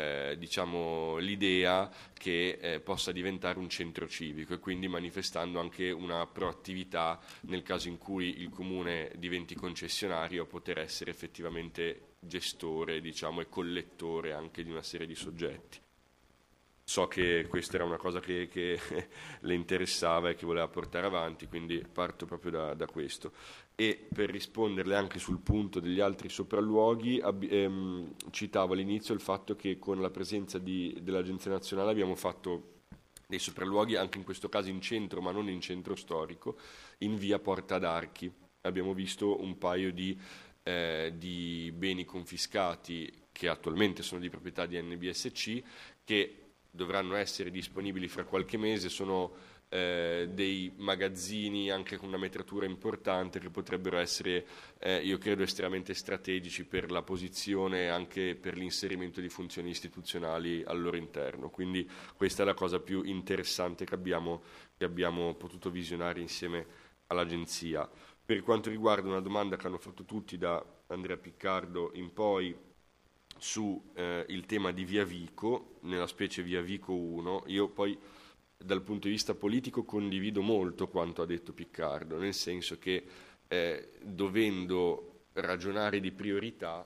l'idea che possa diventare un centro civico, e quindi manifestando anche una proattività nel caso in cui il Comune diventi concessionario a poter essere effettivamente gestore, e collettore anche di una serie di soggetti. So che questa era una cosa che le interessava e che voleva portare avanti, quindi parto proprio da questo. E per risponderle anche sul punto degli altri sopralluoghi, citavo all'inizio il fatto che con la presenza dell'Agenzia Nazionale abbiamo fatto dei sopralluoghi, anche in questo caso in centro, ma non in centro storico, in via Porta d'Archi. Abbiamo visto un paio di beni confiscati che attualmente sono di proprietà di NBSC, che dovranno essere disponibili fra qualche mese. Sono dei magazzini anche con una metratura importante, che potrebbero essere, io credo, estremamente strategici per la posizione e anche per l'inserimento di funzioni istituzionali al loro interno. Quindi questa è la cosa più interessante che abbiamo potuto visionare insieme all'Agenzia. Per quanto riguarda una domanda che hanno fatto tutti, da Andrea Piccardo in poi, su il tema di Via Vico, nella specie Via Vico 1, io poi dal punto di vista politico condivido molto quanto ha detto Piccardo, nel senso che dovendo ragionare di priorità,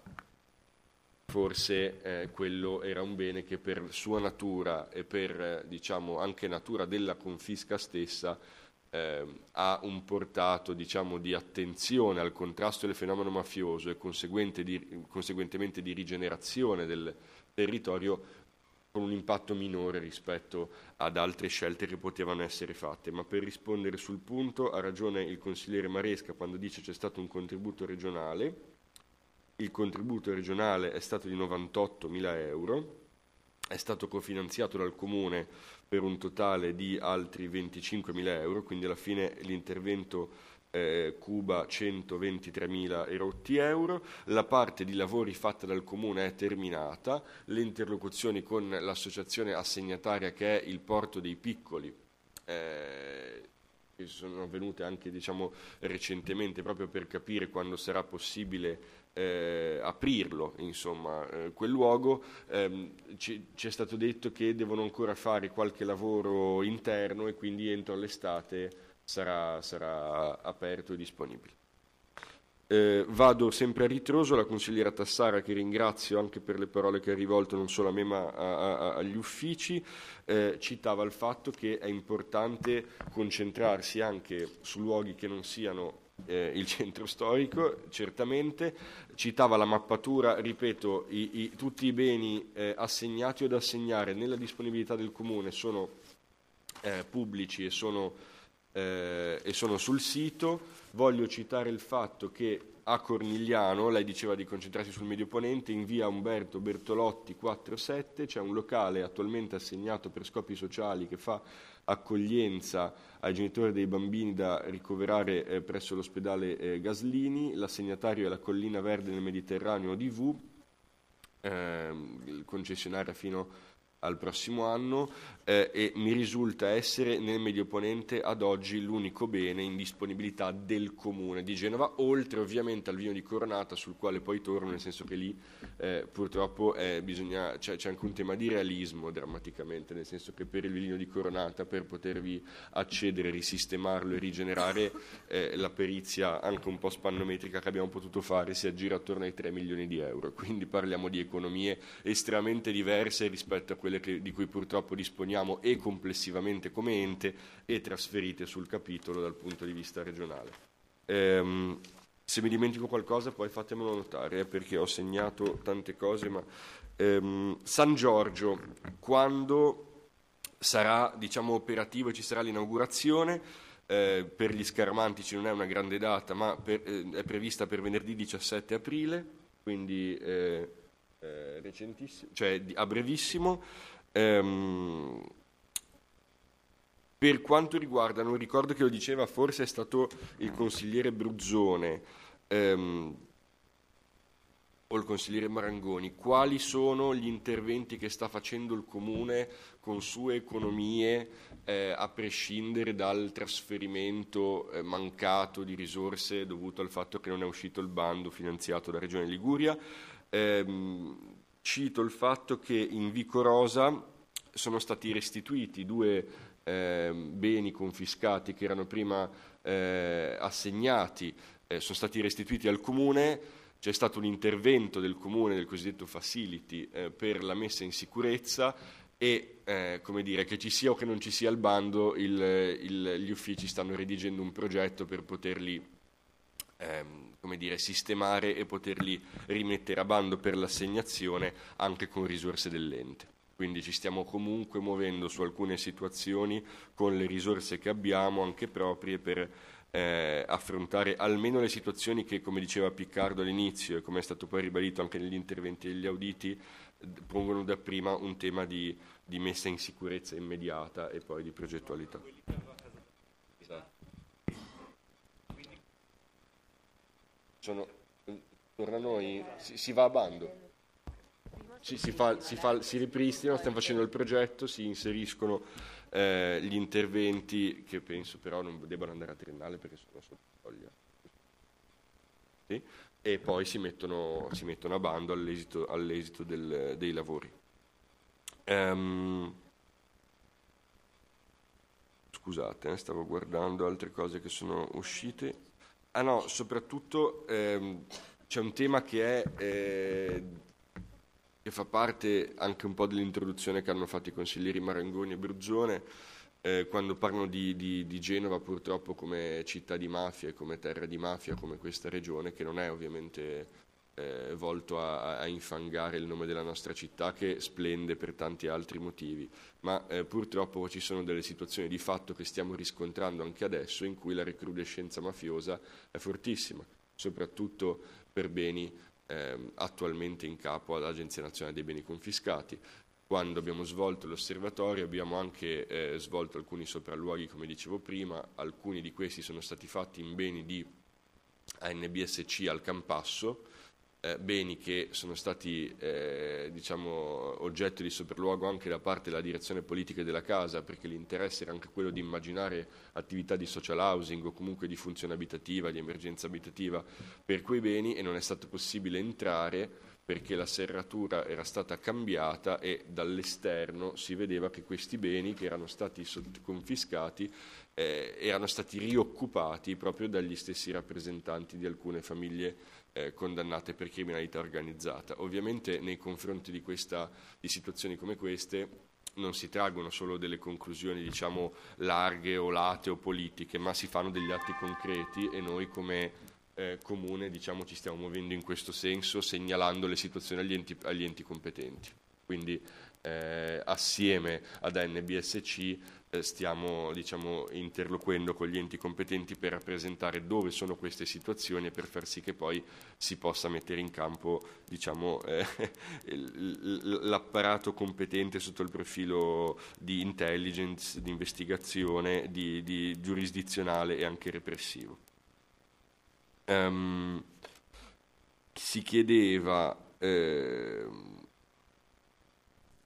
forse quello era un bene che per sua natura e per anche natura della confisca stessa ha un portato di attenzione al contrasto del fenomeno mafioso e conseguentemente di rigenerazione del territorio, con un impatto minore rispetto ad altre scelte che potevano essere fatte. Ma per rispondere sul punto, ha ragione il consigliere Maresca quando dice c'è stato un contributo regionale. Il contributo regionale è stato di 98.000 euro, è stato cofinanziato dal Comune per un totale di altri 25.000 euro, quindi alla fine l'intervento cuba 123.000 e rotti euro. La parte di lavori fatta dal Comune è terminata, le interlocuzioni con l'associazione assegnataria, che è il Porto dei Piccoli, che sono avvenute anche recentemente, proprio per capire quando sarà possibile aprirlo, quel luogo. Ci è stato detto che devono ancora fare qualche lavoro interno e quindi entro l'estate sarà aperto e disponibile. Vado sempre a ritroso. La consigliera Tassara, che ringrazio anche per le parole che ha rivolto non solo a me ma agli uffici, citava il fatto che è importante concentrarsi anche su luoghi che non siano il centro storico. Certamente citava la mappatura, ripeto, tutti i beni assegnati o da assegnare nella disponibilità del Comune sono pubblici e sono sul sito. Voglio citare il fatto che a Cornigliano, lei diceva di concentrarsi sul Medio Ponente, in via Umberto Bertolotti 4-7 c'è un locale attualmente assegnato per scopi sociali che fa accoglienza ai genitori dei bambini da ricoverare presso l'ospedale Gaslini. L'assegnatario è la Collina Verde nel Mediterraneo DV. concessionaria fino al prossimo anno, e mi risulta essere nel Medio Ponente ad oggi l'unico bene in disponibilità del Comune di Genova, oltre ovviamente al vino di Coronata, sul quale poi torno, nel senso che lì purtroppo c'è anche un tema di realismo drammaticamente, nel senso che per il vino di Coronata, per potervi accedere, risistemarlo e rigenerare, la perizia anche un po' spannometrica che abbiamo potuto fare si aggira attorno ai 3 milioni di euro, quindi parliamo di economie estremamente diverse rispetto a quelle di cui purtroppo disponiamo e complessivamente come ente, e trasferite sul capitolo dal punto di vista regionale. Se mi dimentico qualcosa poi fatemelo notare, perché ho segnato tante cose, ma San Giorgio, quando sarà operativo e ci sarà l'inaugurazione, per gli scaramantici non è una grande data, ma è prevista per venerdì 17 aprile, quindi recentissimo, cioè a brevissimo. Per quanto riguarda, non ricordo che lo diceva, forse è stato il consigliere Bruzzone o il consigliere Marangoni, quali sono gli interventi che sta facendo il Comune con sue economie, a prescindere dal trasferimento mancato di risorse dovuto al fatto che non è uscito il bando finanziato da Regione Liguria. Cito il fatto che in Vico Rosa sono stati restituiti 2 beni confiscati che erano prima assegnati, sono stati restituiti al Comune. C'è stato un intervento del Comune, del cosiddetto facility, per la messa in sicurezza, e che ci sia o che non ci sia il bando, gli uffici stanno redigendo un progetto per poterli sistemare e poterli rimettere a bando per l'assegnazione anche con risorse dell'ente. Quindi ci stiamo comunque muovendo su alcune situazioni con le risorse che abbiamo, anche proprie, per affrontare almeno le situazioni che, come diceva Piccardo all'inizio e come è stato poi ribadito anche negli interventi degli auditi, pongono dapprima un tema di messa in sicurezza immediata e poi di progettualità. Torna a noi, si va a bando, si ripristinano, stiamo facendo il progetto, si inseriscono gli interventi, che penso però non debbano andare a triennale perché sono sotto soglia, sì? E poi si mettono a bando all'esito dei lavori. Scusate, stavo guardando altre cose che sono uscite. Soprattutto c'è un tema che fa parte anche un po' dell'introduzione che hanno fatto i consiglieri Marangoni e Bruzzone, quando parlano di Genova purtroppo come città di mafia e come terra di mafia, come questa regione, che non è ovviamente volto a infangare il nome della nostra città, che splende per tanti altri motivi, ma purtroppo ci sono delle situazioni di fatto che stiamo riscontrando anche adesso, in cui la recrudescenza mafiosa è fortissima, soprattutto per beni attualmente in capo all'Agenzia Nazionale dei Beni Confiscati. Quando abbiamo svolto l'osservatorio abbiamo anche svolto alcuni sopralluoghi, come dicevo prima. Alcuni di questi sono stati fatti in beni di ANBSC al Campasso, beni che sono stati oggetto di sopralluogo anche da parte della direzione politica della Casa, perché l'interesse era anche quello di immaginare attività di social housing o comunque di funzione abitativa, di emergenza abitativa per quei beni, e non è stato possibile entrare perché la serratura era stata cambiata e dall'esterno si vedeva che questi beni che erano stati confiscati erano stati rioccupati proprio dagli stessi rappresentanti di alcune famiglie condannate per criminalità organizzata. Ovviamente nei confronti di situazioni come queste non si traggono solo delle conclusioni larghe o late o politiche, ma si fanno degli atti concreti, e noi come Comune ci stiamo muovendo in questo senso, segnalando le situazioni agli enti competenti. Quindi assieme ad ANBSC stiamo interloquendo con gli enti competenti per rappresentare dove sono queste situazioni e per far sì che poi si possa mettere in campo l'apparato competente sotto il profilo di intelligence, di investigazione, di giurisdizionale e anche repressivo. Si chiedeva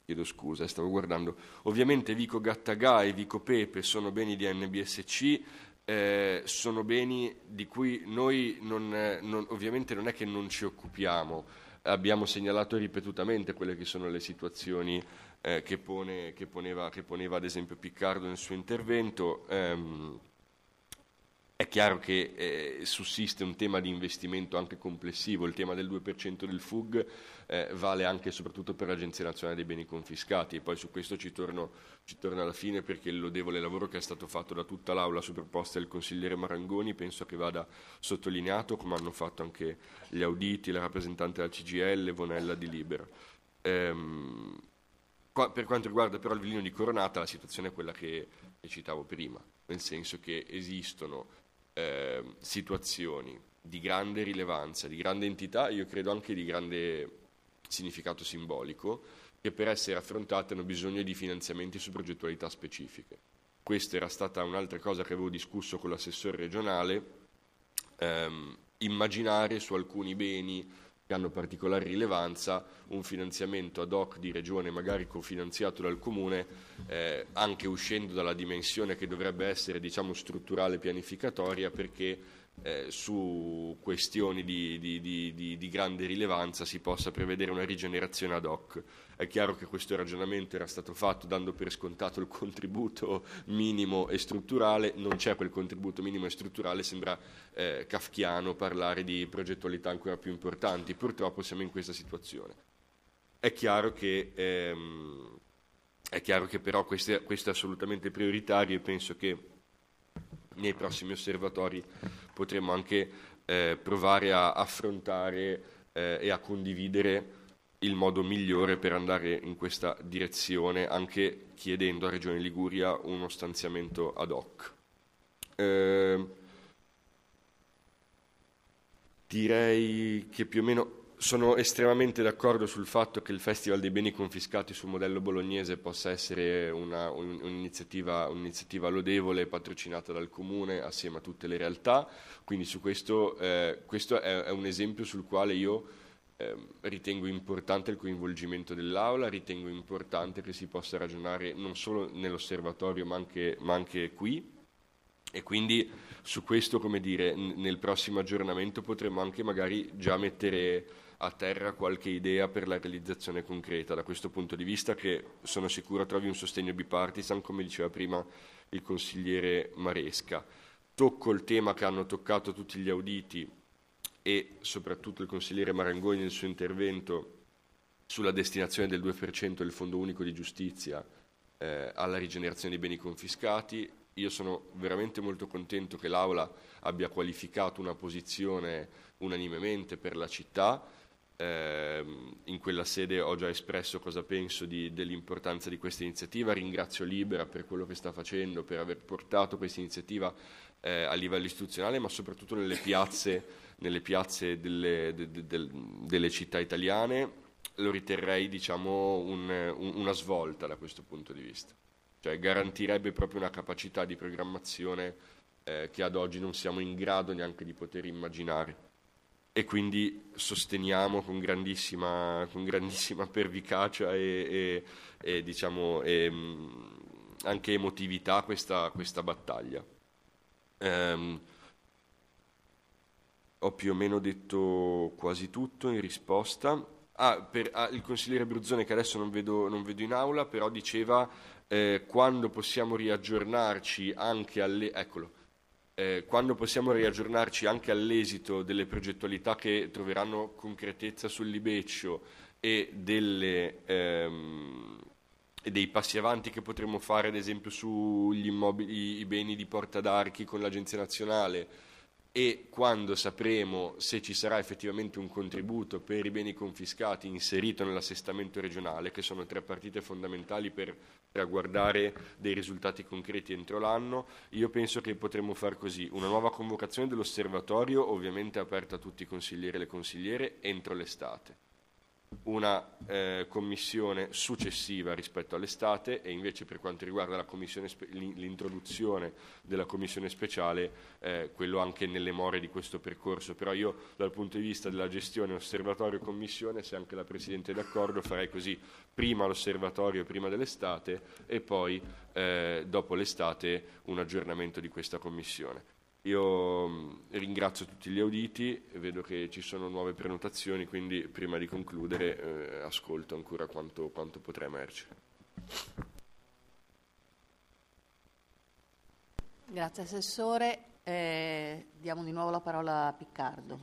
chiedo scusa, stavo guardando. Ovviamente Vico Gattagà e Vico Pepe sono beni di NBSC, sono beni di cui noi ovviamente non è che non ci occupiamo, abbiamo segnalato ripetutamente quelle che sono le situazioni che poneva ad esempio Piccardo nel suo intervento. È chiaro che sussiste un tema di investimento anche complessivo, il tema del 2% del FUG vale anche e soprattutto per l'Agenzia Nazionale dei Beni Confiscati, e poi su questo ci torno alla fine, perché il lodevole lavoro che è stato fatto da tutta l'Aula su proposta del consigliere Marangoni penso che vada sottolineato, come hanno fatto anche gli auditi, la rappresentante della CGIL, Vonella di Libera. Per quanto riguarda però il villino di Coronata, la situazione è quella che citavo prima, nel senso che esistono situazioni di grande rilevanza, di grande entità, io credo anche di grande significato simbolico, che per essere affrontate hanno bisogno di finanziamenti su progettualità specifiche. Questa era stata un'altra cosa che avevo discusso con l'assessore regionale, immaginare su alcuni beni che hanno particolare rilevanza un finanziamento ad hoc di regione, magari cofinanziato dal comune, anche uscendo dalla dimensione che dovrebbe essere, diciamo, strutturale pianificatoria, perché su questioni di grande rilevanza si possa prevedere una rigenerazione ad hoc. È chiaro che questo ragionamento era stato fatto dando per scontato il contributo minimo e strutturale, non c'è quel contributo minimo e strutturale, sembra kafkiano parlare di progettualità ancora più importanti. Purtroppo siamo in questa situazione. È chiaro che però questo è assolutamente prioritario, e penso che nei prossimi osservatori potremo anche provare a affrontare e a condividere il modo migliore per andare in questa direzione, anche chiedendo a Regione Liguria uno stanziamento ad hoc. Direi che più o meno sono estremamente d'accordo sul fatto che il Festival dei Beni Confiscati sul modello bolognese possa essere un'iniziativa lodevole, patrocinata dal Comune assieme a tutte le realtà, quindi su questo è un esempio sul quale io ritengo importante il coinvolgimento dell'Aula, ritengo importante che si possa ragionare non solo nell'osservatorio ma anche qui, e quindi su questo, come dire, nel prossimo aggiornamento potremmo anche magari già mettere a terra qualche idea per la realizzazione concreta. Da questo punto di vista, che sono sicuro trovi un sostegno bipartisan, come diceva prima il consigliere Maresca. Tocco il tema che hanno toccato tutti gli auditi e soprattutto il consigliere Marangoni nel suo intervento sulla destinazione del 2% del Fondo Unico di Giustizia alla rigenerazione dei beni confiscati. Io sono veramente molto contento che l'Aula abbia qualificato una posizione unanimemente per la città. In quella sede ho già espresso cosa penso dell'importanza di questa iniziativa. Ringrazio Libera per quello che sta facendo, per aver portato questa iniziativa a livello istituzionale, ma soprattutto nelle piazze delle città italiane. Lo riterrei, diciamo, una svolta da questo punto di vista. Cioè garantirebbe proprio una capacità di programmazione che ad oggi non siamo in grado neanche di poter immaginare, e quindi sosteniamo con grandissima pervicacia e diciamo anche emotività questa battaglia. Ho più o meno detto quasi tutto in risposta. Il consigliere Bruzzone, che adesso non vedo in aula, però diceva quando possiamo riaggiornarci anche all'esito delle progettualità che troveranno concretezza sul Libeccio e dei passi avanti che potremo fare, ad esempio, sugli immobili, i beni di Porta d'Archi con l'Agenzia Nazionale, e quando sapremo se ci sarà effettivamente un contributo per i beni confiscati inserito nell'assestamento regionale, che sono 3 partite fondamentali per traguardare dei risultati concreti entro l'anno. Io penso che potremmo far così: una nuova convocazione dell'osservatorio, ovviamente aperta a tutti i consiglieri e le consigliere, entro l'estate. una commissione successiva rispetto all'estate, e invece per quanto riguarda la commissione l'introduzione della commissione speciale, quello anche nelle more di questo percorso. Però io dal punto di vista della gestione osservatorio-commissione, se anche la Presidente è d'accordo, farei così: prima l'osservatorio prima dell'estate e poi dopo l'estate un aggiornamento di questa commissione. Io ringrazio tutti gli auditi, vedo che ci sono nuove prenotazioni, quindi prima di concludere ascolto ancora quanto potrà emergere.
Grazie Assessore. Diamo di nuovo la parola a Piccardo.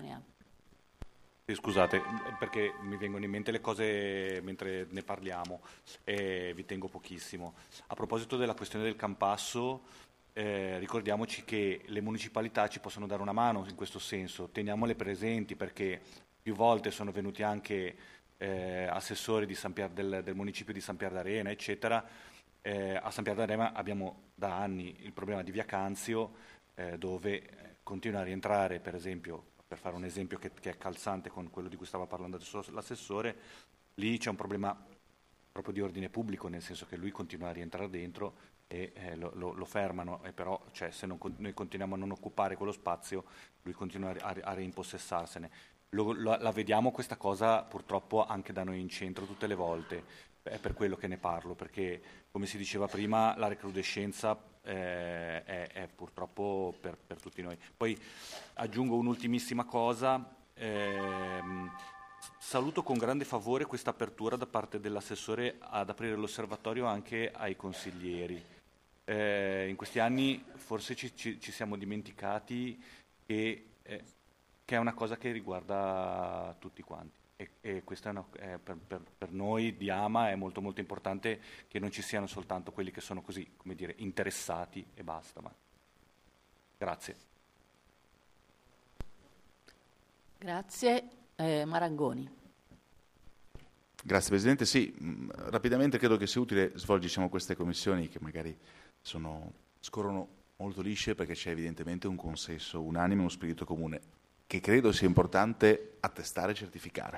Scusate, perché mi vengono in mente le cose mentre ne parliamo e vi tengo pochissimo. A proposito della questione del Campasso, ricordiamoci che le municipalità ci possono dare una mano in questo senso, teniamole presenti, perché più volte sono venuti anche assessori di del municipio di San Pier d'Arena, eccetera. A San Pier d'Arena abbiamo da anni il problema di Via Canzio, dove continua a rientrare, per esempio, per fare un esempio che è calzante con quello di cui stava parlando adesso l'assessore, lì c'è un problema proprio di ordine pubblico, nel senso che lui continua a rientrare dentro e lo fermano, e però se noi continuiamo a non occupare quello spazio, lui continua a reimpossessarsene. La vediamo questa cosa purtroppo anche da noi in centro tutte le volte, è per quello che ne parlo, perché come si diceva prima la recrudescenza è purtroppo per tutti noi. Poi aggiungo un'ultimissima cosa. Saluto con grande favore questa apertura da parte dell'assessore ad aprire l'osservatorio anche ai consiglieri. In questi anni forse ci siamo dimenticati che è una cosa che riguarda tutti quanti, e questa per noi di AMA è molto molto importante, che non ci siano soltanto quelli che sono così, come dire, interessati e basta. Grazie.
Grazie. Marangoni.
Grazie Presidente. Sì, rapidamente credo che sia utile svolgere queste commissioni che magari scorrono molto lisce, perché c'è evidentemente un consenso unanime, uno spirito comune, che credo sia importante attestare e certificare.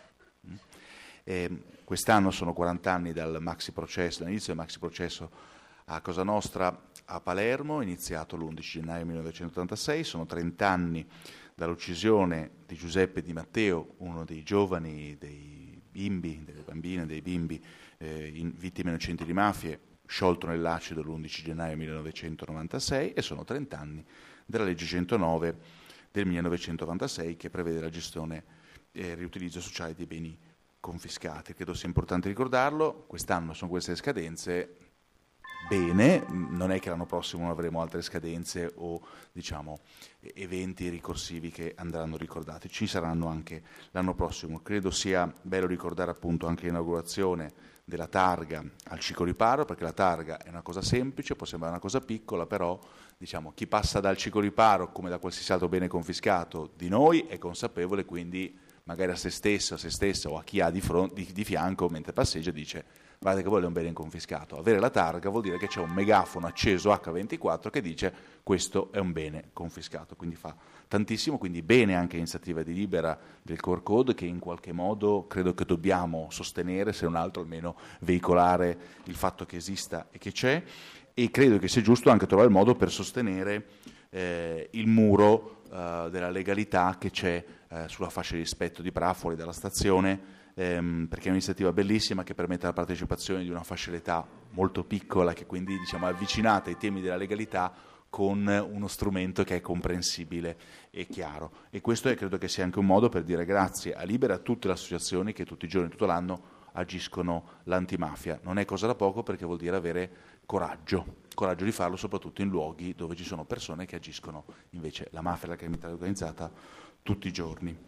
Quest'anno sono 40 anni dall'inizio del maxi processo a Cosa Nostra a Palermo, iniziato l'11 gennaio 1986, sono 30 anni dall'uccisione di Giuseppe Di Matteo, uno dei giovani, dei bimbi, delle bambine, dei bimbi vittime innocenti di mafie, sciolto nell'acido l'11 gennaio 1996, e sono 30 anni della legge 109 del 1996, che prevede la gestione e il riutilizzo sociale dei beni confiscati. Credo sia importante ricordarlo. Quest'anno sono queste scadenze. Bene, non è che l'anno prossimo non avremo altre scadenze o eventi ricorsivi che andranno ricordati, ci saranno anche l'anno prossimo. Credo sia bello ricordare appunto anche l'inaugurazione della targa al ciclo riparo, perché la targa è una cosa semplice, può sembrare una cosa piccola, però chi passa dal ciclo riparo, come da qualsiasi altro bene confiscato di noi, è consapevole, quindi magari a se stesso, a se stessa o a chi ha di fianco mentre passeggia dice: guardate che quello è un bene confiscato. Avere la targa vuol dire che c'è un megafono acceso H24 che dice: questo è un bene confiscato, quindi fa tantissimo. Quindi bene anche l'iniziativa di Libera del Core Code, che in qualche modo credo che dobbiamo sostenere, se non altro almeno veicolare il fatto che esista e che c'è, e credo che sia giusto anche trovare il modo per sostenere il muro della legalità che c'è sulla fascia di rispetto di Pra, fuori dalla stazione, perché è un'iniziativa bellissima che permette la partecipazione di una fascia d'età molto piccola, che quindi è avvicinata ai temi della legalità con uno strumento che è comprensibile e chiaro. E questo credo che sia anche un modo per dire grazie a Libera, a tutte le associazioni che tutti i giorni, tutto l'anno agiscono l'antimafia. Non è cosa da poco, perché vuol dire avere coraggio di farlo, soprattutto in luoghi dove ci sono persone che agiscono invece la mafia e la criminalità organizzata tutti i giorni.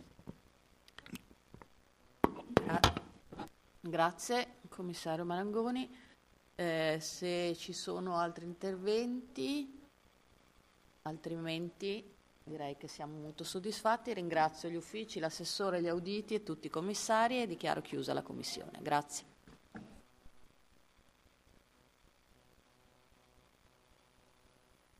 Grazie Commissario Marangoni. Se ci sono altri interventi, altrimenti direi che siamo molto soddisfatti. Ringrazio gli uffici, l'assessore, gli auditi e tutti i commissari, e dichiaro chiusa la Commissione. Grazie.